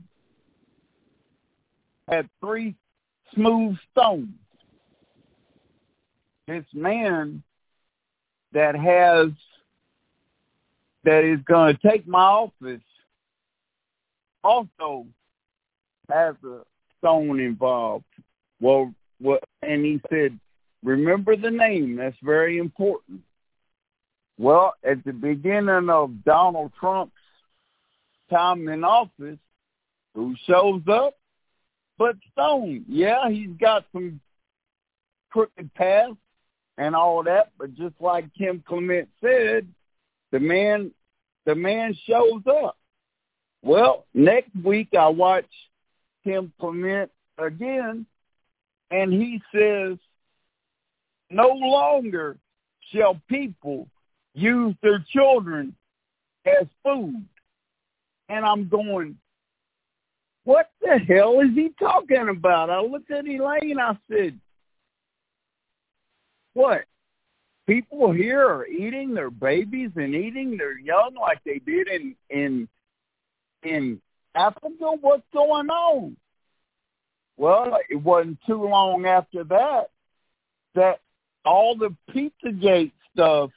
had 3 smooth stones. This man that is going to take my office also has a stone involved. Well, and he said, remember the name. That's very important. Well, at the beginning of Donald Trump's time in office, who shows up? But Stone. Yeah, he's got some crooked past and all that, but just like Tim Clement said, the man shows up. Well, next week I watch Tim Clement again, and he says, no longer shall people use their children as food. And I'm going, what the hell is he talking about? I looked at Elaine, I said, what? People here are eating their babies and eating their young like they did in Africa? What's going on? Well, it wasn't too long after that all the Pizzagate stuff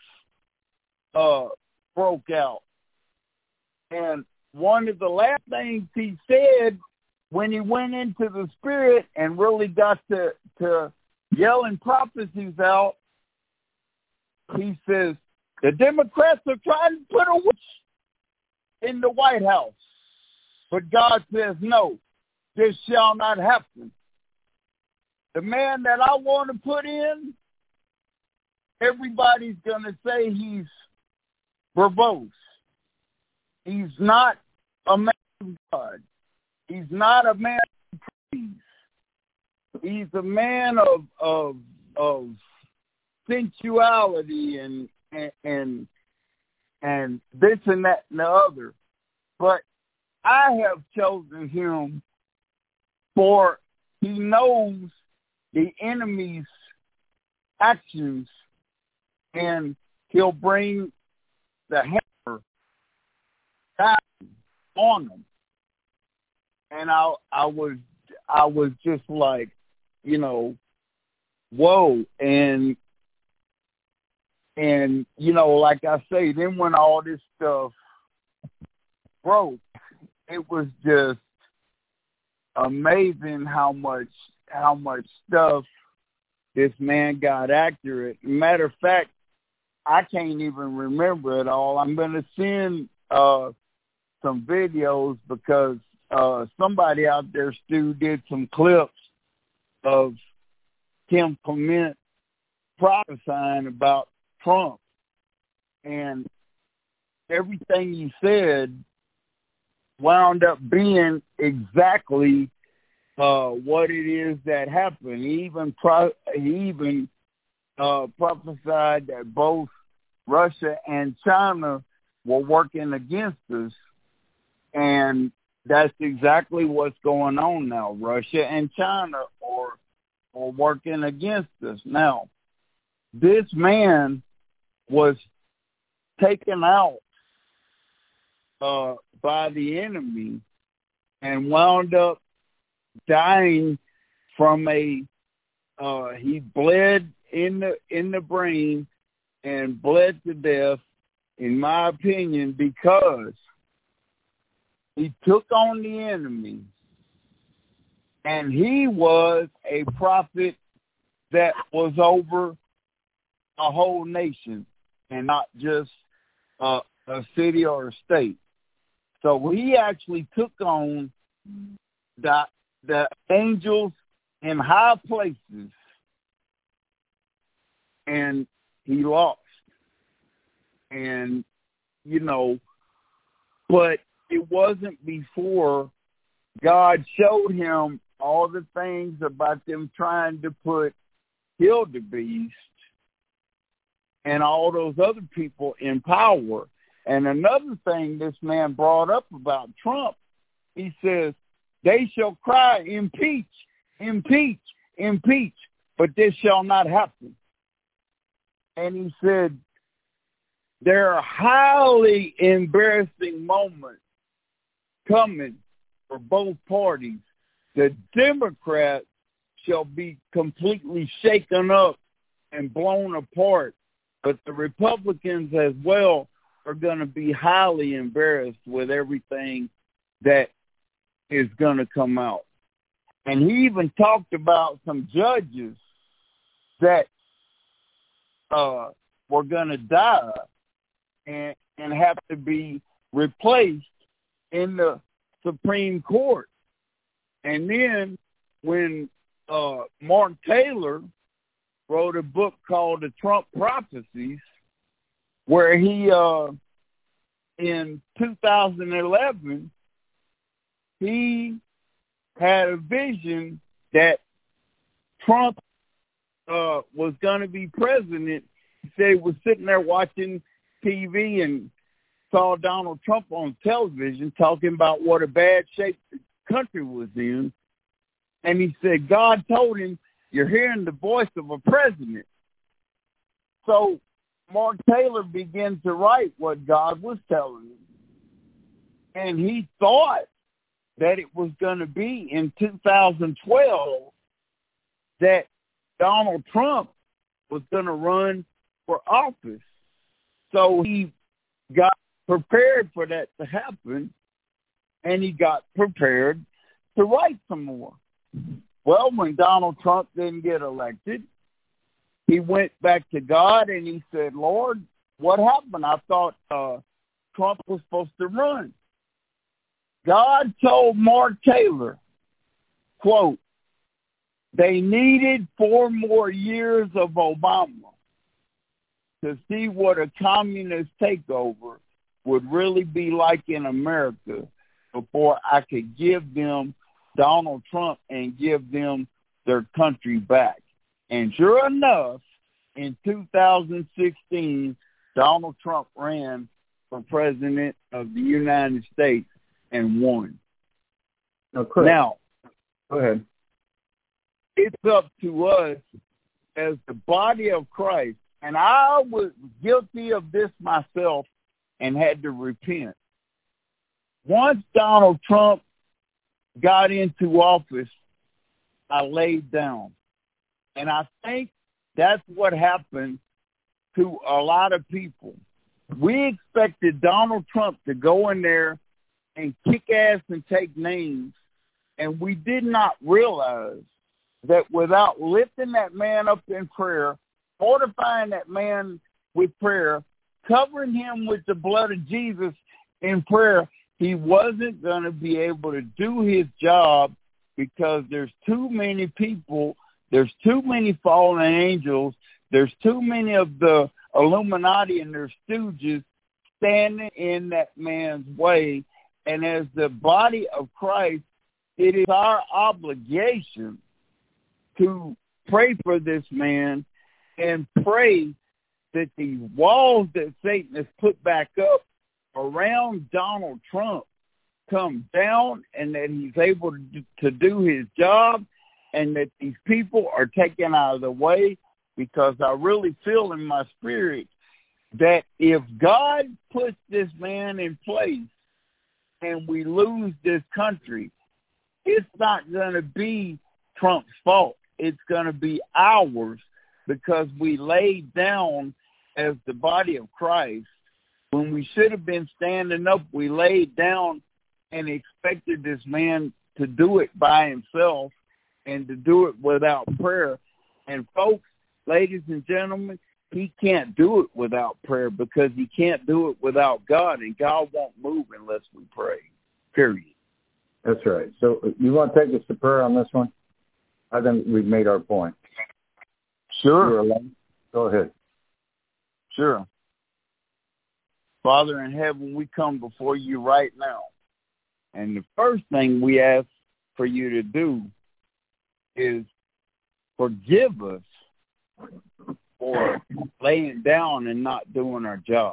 broke out. And one of the last things he said when he went into the spirit and really got to yelling prophecies out, he says, the Democrats are trying to put a witch in the White House. But God says, no, this shall not happen. The man that I want to put in, everybody's going to say he's verbose. He's not a man of God. He's not a man of praise. He's a man of sensuality and this and that and the other. But I have chosen him for he knows the enemy's actions, and he'll bring the hammer down on them. And I was just like, whoa. And like I say, then when all this stuff broke, it was just amazing how much stuff this man got accurate. Matter of fact, I can't even remember it all. I'm going to send some videos because somebody out there, Stu, did some clips of Tim Clement prophesying about Trump. And everything he said wound up being exactly what it is that happened. He even prophesied that both Russia and China were working against us, and that's exactly what's going on now. Russia and China are working against us. Now, this man was taken out by the enemy and wound up dying from he bled in the brain and bled to death, in my opinion, because he took on the enemy, and he was a prophet that was over a whole nation and not just a city or a state. So he actually took on the angels in high places, and he lost. And, but it wasn't before God showed him all the things about them trying to put Hildebeest and all those other people in power. And another thing this man brought up about Trump, he says, they shall cry, impeach, impeach, impeach, but this shall not happen. And he said, there are highly embarrassing moments coming for both parties. The Democrats shall be completely shaken up and blown apart, but the Republicans as well are going to be highly embarrassed with everything that is going to come out. And he even talked about some judges that were going to die and have to be replaced in the Supreme Court. And then when Mark Taylor wrote a book called The Trump Prophecies, where he, in 2011, he had a vision that Trump was going to be president. He said he was sitting there watching TV and saw Donald Trump on television talking about what a bad shape the country was in. And he said, God told him, you're hearing the voice of a president. So Mark Taylor began to write what God was telling him. And he thought that it was going to be in 2012 that Donald Trump was going to run for office. So he got prepared for that to happen, and he got prepared to write some more. Well, when Donald Trump didn't get elected, he went back to God and he said, Lord, what happened? I thought Trump was supposed to run. God told Mark Taylor, quote, they needed 4 more years of Obama to see what a communist takeover would really be like in America before I could give them Donald Trump and give them their country back. And sure enough, in 2016, Donald Trump ran for president of the United States and won. Okay. Now, go ahead. It's up to us as the body of Christ, and I was guilty of this myself and had to repent. Once Donald Trump got into office, I laid down. And I think that's what happened to a lot of people. We expected Donald Trump to go in there and kick ass and take names, and we did not realize that without lifting that man up in prayer, fortifying that man with prayer, covering him with the blood of Jesus in prayer, he wasn't going to be able to do his job because there's too many people, there's too many fallen angels, there's too many of the Illuminati and their stooges standing in that man's way. And as the body of Christ, it is our obligation to pray for this man and pray that the walls that Satan has put back up around Donald Trump come down and that he's able to do his job and that these people are taken out of the way, because I really feel in my spirit that if God puts this man in place and we lose this country, it's not going to be Trump's fault. It's going to be ours, because we laid down as the body of Christ. When we should have been standing up, we laid down and expected this man to do it by himself and to do it without prayer. And folks, ladies and gentlemen, he can't do it without prayer, because he can't do it without God, and God won't move unless we pray, period. That's right. So you want to take us to prayer on this one? I think we've made our point. Sure. Go ahead. Sure. Father in heaven, we come before you right now. And the first thing we ask for you to do is forgive us for laying down and not doing our job.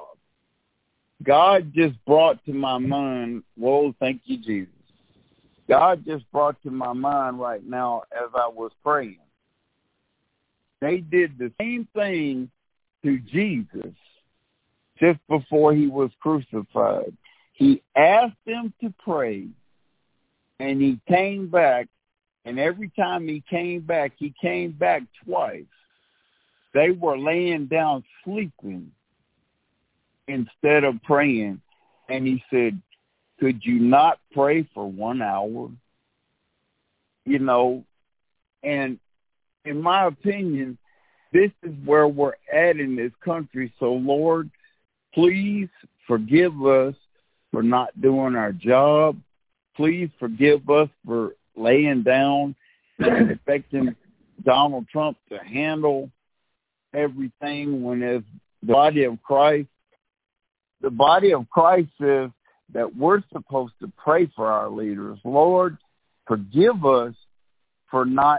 God just brought to my mind, whoa, thank you, Jesus. God just brought to my mind right now as I was praying. They did the same thing to Jesus just before he was crucified. He asked them to pray, and he came back, and every time he came back twice. They were laying down sleeping instead of praying. And he said, could you not pray for 1 hour? You know, and in my opinion, this is where we're at in this country. So, Lord, please forgive us for not doing our job. Please forgive us for laying down and expecting Donald Trump to handle everything when as the body of Christ says that we're supposed to pray for our leaders. Lord, forgive us for not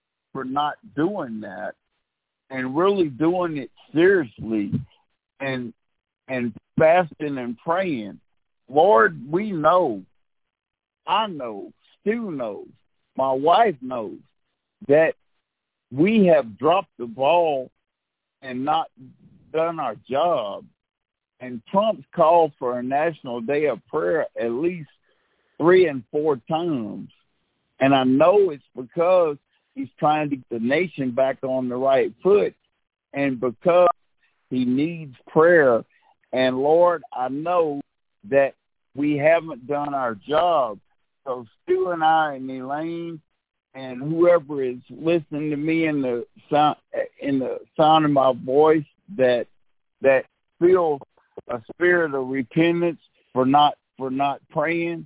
doing that and really doing it seriously and fasting and praying. Lord, we know, I know, Stu knows, my wife knows that we have dropped the ball and not done our job. And Trump's called for a national day of prayer at least 3 and 4 times. And I know it's because he's trying to get the nation back on the right foot and because he needs prayer. And, Lord, I know that we haven't done our job. So Stu and I and Elaine and whoever is listening to me in the sound of my voice that feels a spirit of repentance for not praying,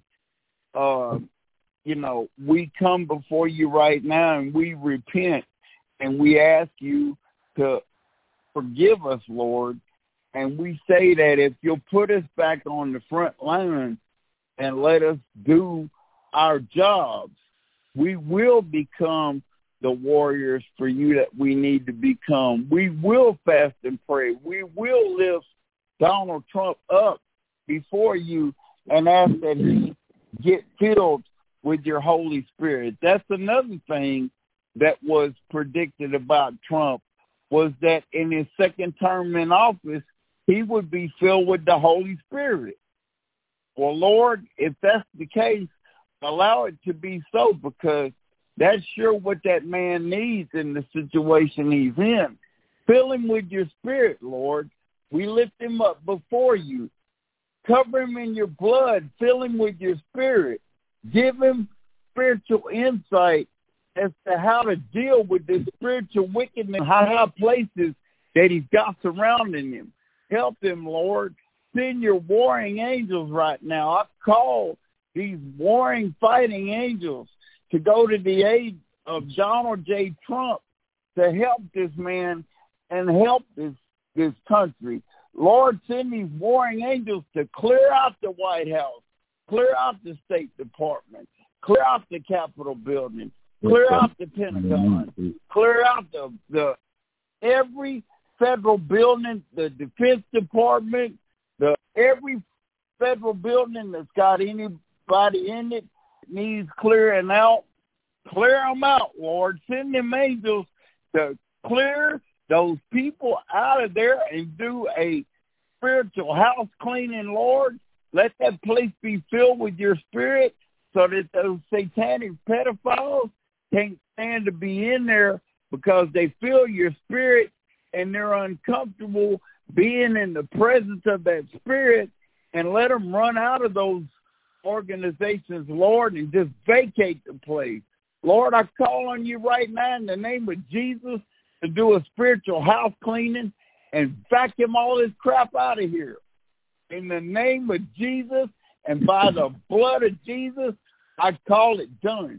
you know, we come before you right now and we repent and we ask you to forgive us, Lord. And we say that if you'll put us back on the front line and let us do our jobs, we will become the warriors for you that we need to become. We will fast and pray. We will lift Donald Trump up before you and ask that he get filled with your Holy Spirit. That's another thing that was predicted about Trump, was that in his second term in office, he would be filled with the Holy Spirit. Well, Lord, if that's the case, allow it to be so, because that's sure what that man needs in the situation he's in. Fill him with your Spirit, Lord. We lift him up before you. Cover him in your blood. Fill him with your Spirit. Give him spiritual insight as to how to deal with this spiritual wickedness, high places that he's got surrounding him. Help him, Lord. Send your warring angels right now. I call these warring, fighting angels to go to the aid of Donald J. Trump to help this man and help this country. Lord, send these warring angels to clear out the White House, clear out the State Department, clear out the Capitol building, clear out the Pentagon, clear out the every federal building, the Defense Department, every federal building that's got anybody in it needs clearing out. Clear them out, Lord. Send them angels to clear those people out of there and do a spiritual house cleaning, Lord. Let that place be filled with your Spirit so that those satanic pedophiles can't stand to be in there because they feel your Spirit and they're uncomfortable being in the presence of that Spirit, and let them run out of those organizations, Lord, and just vacate the place. Lord, I call on you right now in the name of Jesus to do a spiritual house cleaning and vacuum all this crap out of here. In the name of Jesus and by the blood of Jesus, I call it done.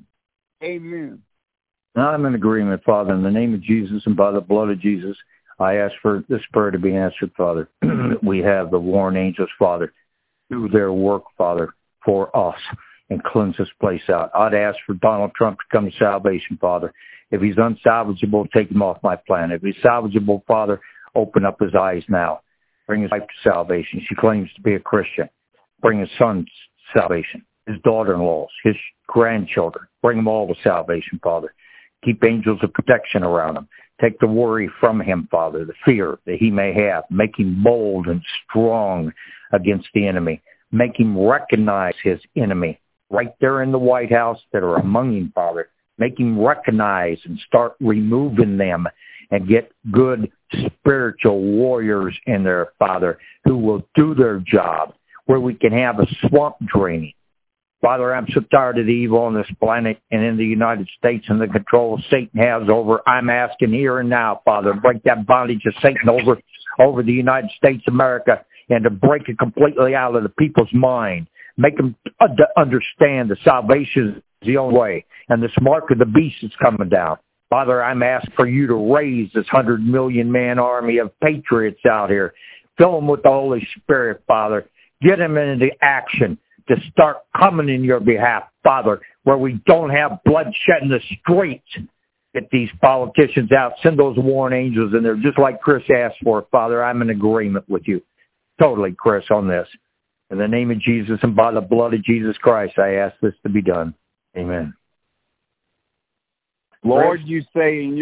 Amen. Now I'm in agreement, Father, in the name of Jesus and by the blood of Jesus. I ask for this prayer to be answered, Father. We have the warring angels, Father, do their work, Father, for us and cleanse this place out. I'd ask for Donald Trump to come to salvation, Father. If he's unsalvageable, take him off my planet. If he's salvageable, Father, open up his eyes now. Bring his wife to salvation. She claims to be a Christian. Bring his son to salvation, his daughter-in-laws, his grandchildren. Bring them all to salvation, Father. Keep angels of protection around them. Take the worry from him, Father, the fear that he may have. Make him bold and strong against the enemy. Make him recognize his enemy right there in the White House that are among him, Father. Make him recognize and start removing them and get good spiritual warriors in there, Father, who will do their job, where we can have a swamp draining. Father, I'm so tired of the evil on this planet and in the United States and the control Satan has over. I'm asking here and now, Father, break that bondage of Satan over the United States of America and to break it completely out of the people's mind. Make them understand that salvation is the only way and this mark of the beast is coming down. Father, I'm asking for you to raise this 100 million man army of patriots out here. Fill them with the Holy Spirit, Father. Get them into action to start coming in your behalf, Father, where we don't have bloodshed in the streets. Get these politicians out. Send those warring angels in there, just like Chris asked for, Father. I'm in agreement with you. Totally, Chris, on this. In the name of Jesus and by the blood of Jesus Christ, I ask this to be done. Amen. Lord, you say in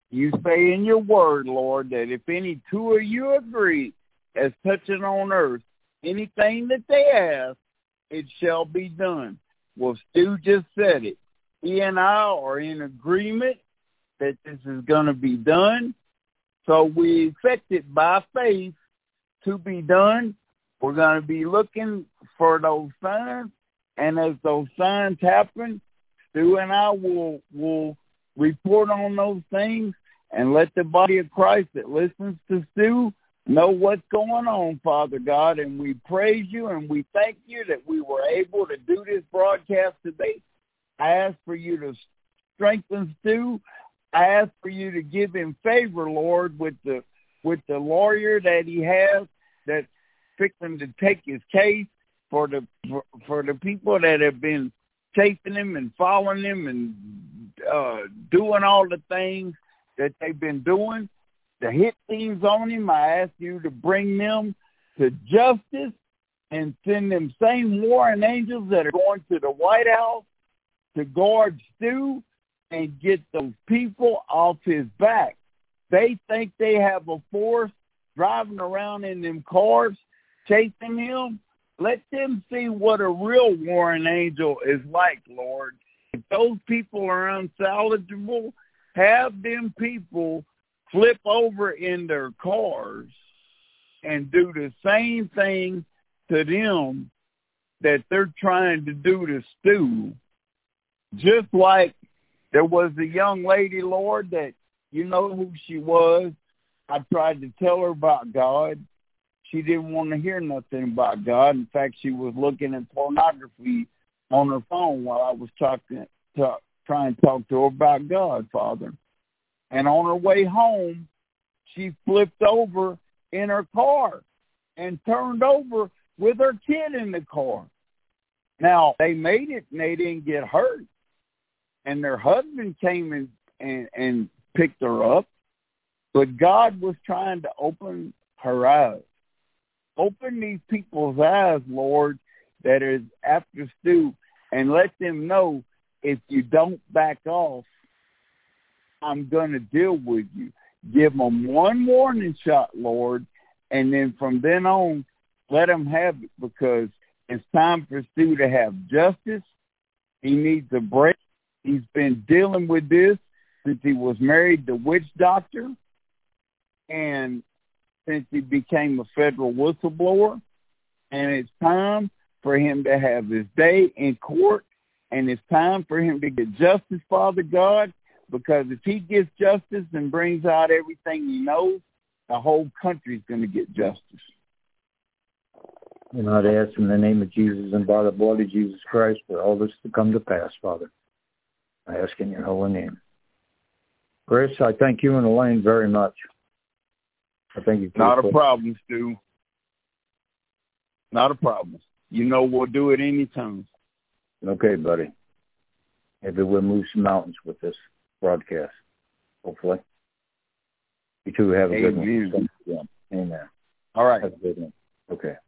your word, Lord, that if any two of you agree as touching on earth, anything that they ask, it shall be done. Well, Stu just said it. He and I are in agreement that this is going to be done. So we expect it by faith to be done. We're going to be looking for those signs. And as those signs happen, Stu and I will report on those things and let the body of Christ that listens to Stu know what's going on, Father God, and we praise you and we thank you that we were able to do this broadcast today. I ask for you to strengthen Stu. I ask for you to give him favor, Lord, with the lawyer that he has that's fixing to take his case for the people that have been chasing him and following him and doing all the things that they've been doing. The hit teams on him, I ask you to bring them to justice and send them same warring angels that are going to the White House to guard Stu and get those people off his back. They think they have a force driving around in them cars chasing him. Let them see what a real warring angel is like, Lord. If those people are unsalvageable, have them people flip over in their cars and do the same thing to them that they're trying to do to Stu. Just like there was a young lady, Lord, that you know who she was. I tried to tell her about God. She didn't want to hear nothing about God. In fact, she was looking at pornography on her phone while I was trying to talk to her about God, Father. And on her way home, she flipped over in her car and turned over with her kid in the car. Now, they made it and they didn't get hurt. And their husband came and picked her up. But God was trying to open her eyes. Open these people's eyes, Lord, that is after Stu, and let them know if you don't back off, I'm going to deal with you. Give them one warning shot, Lord, and then from then on, let them have it because it's time for Stu to have justice. He needs a break. He's been dealing with this since he was married to witch doctor and since he became a federal whistleblower. And it's time for him to have his day in court, and it's time for him to get justice, Father God, because if he gets justice and brings out everything he knows, the whole country's going to get justice. And I'd ask in the name of Jesus and by the blood of Jesus Christ for all this to come to pass, Father. I ask in your holy name. Chris, I thank you and Elaine very much. I thank you. Not a problem, Stu. Not a problem. You know we'll do it anytime. Okay, buddy. Maybe we'll move some mountains with this broadcast, hopefully. You two have a good one. Amen. Amen. All right. Have a good one. Okay.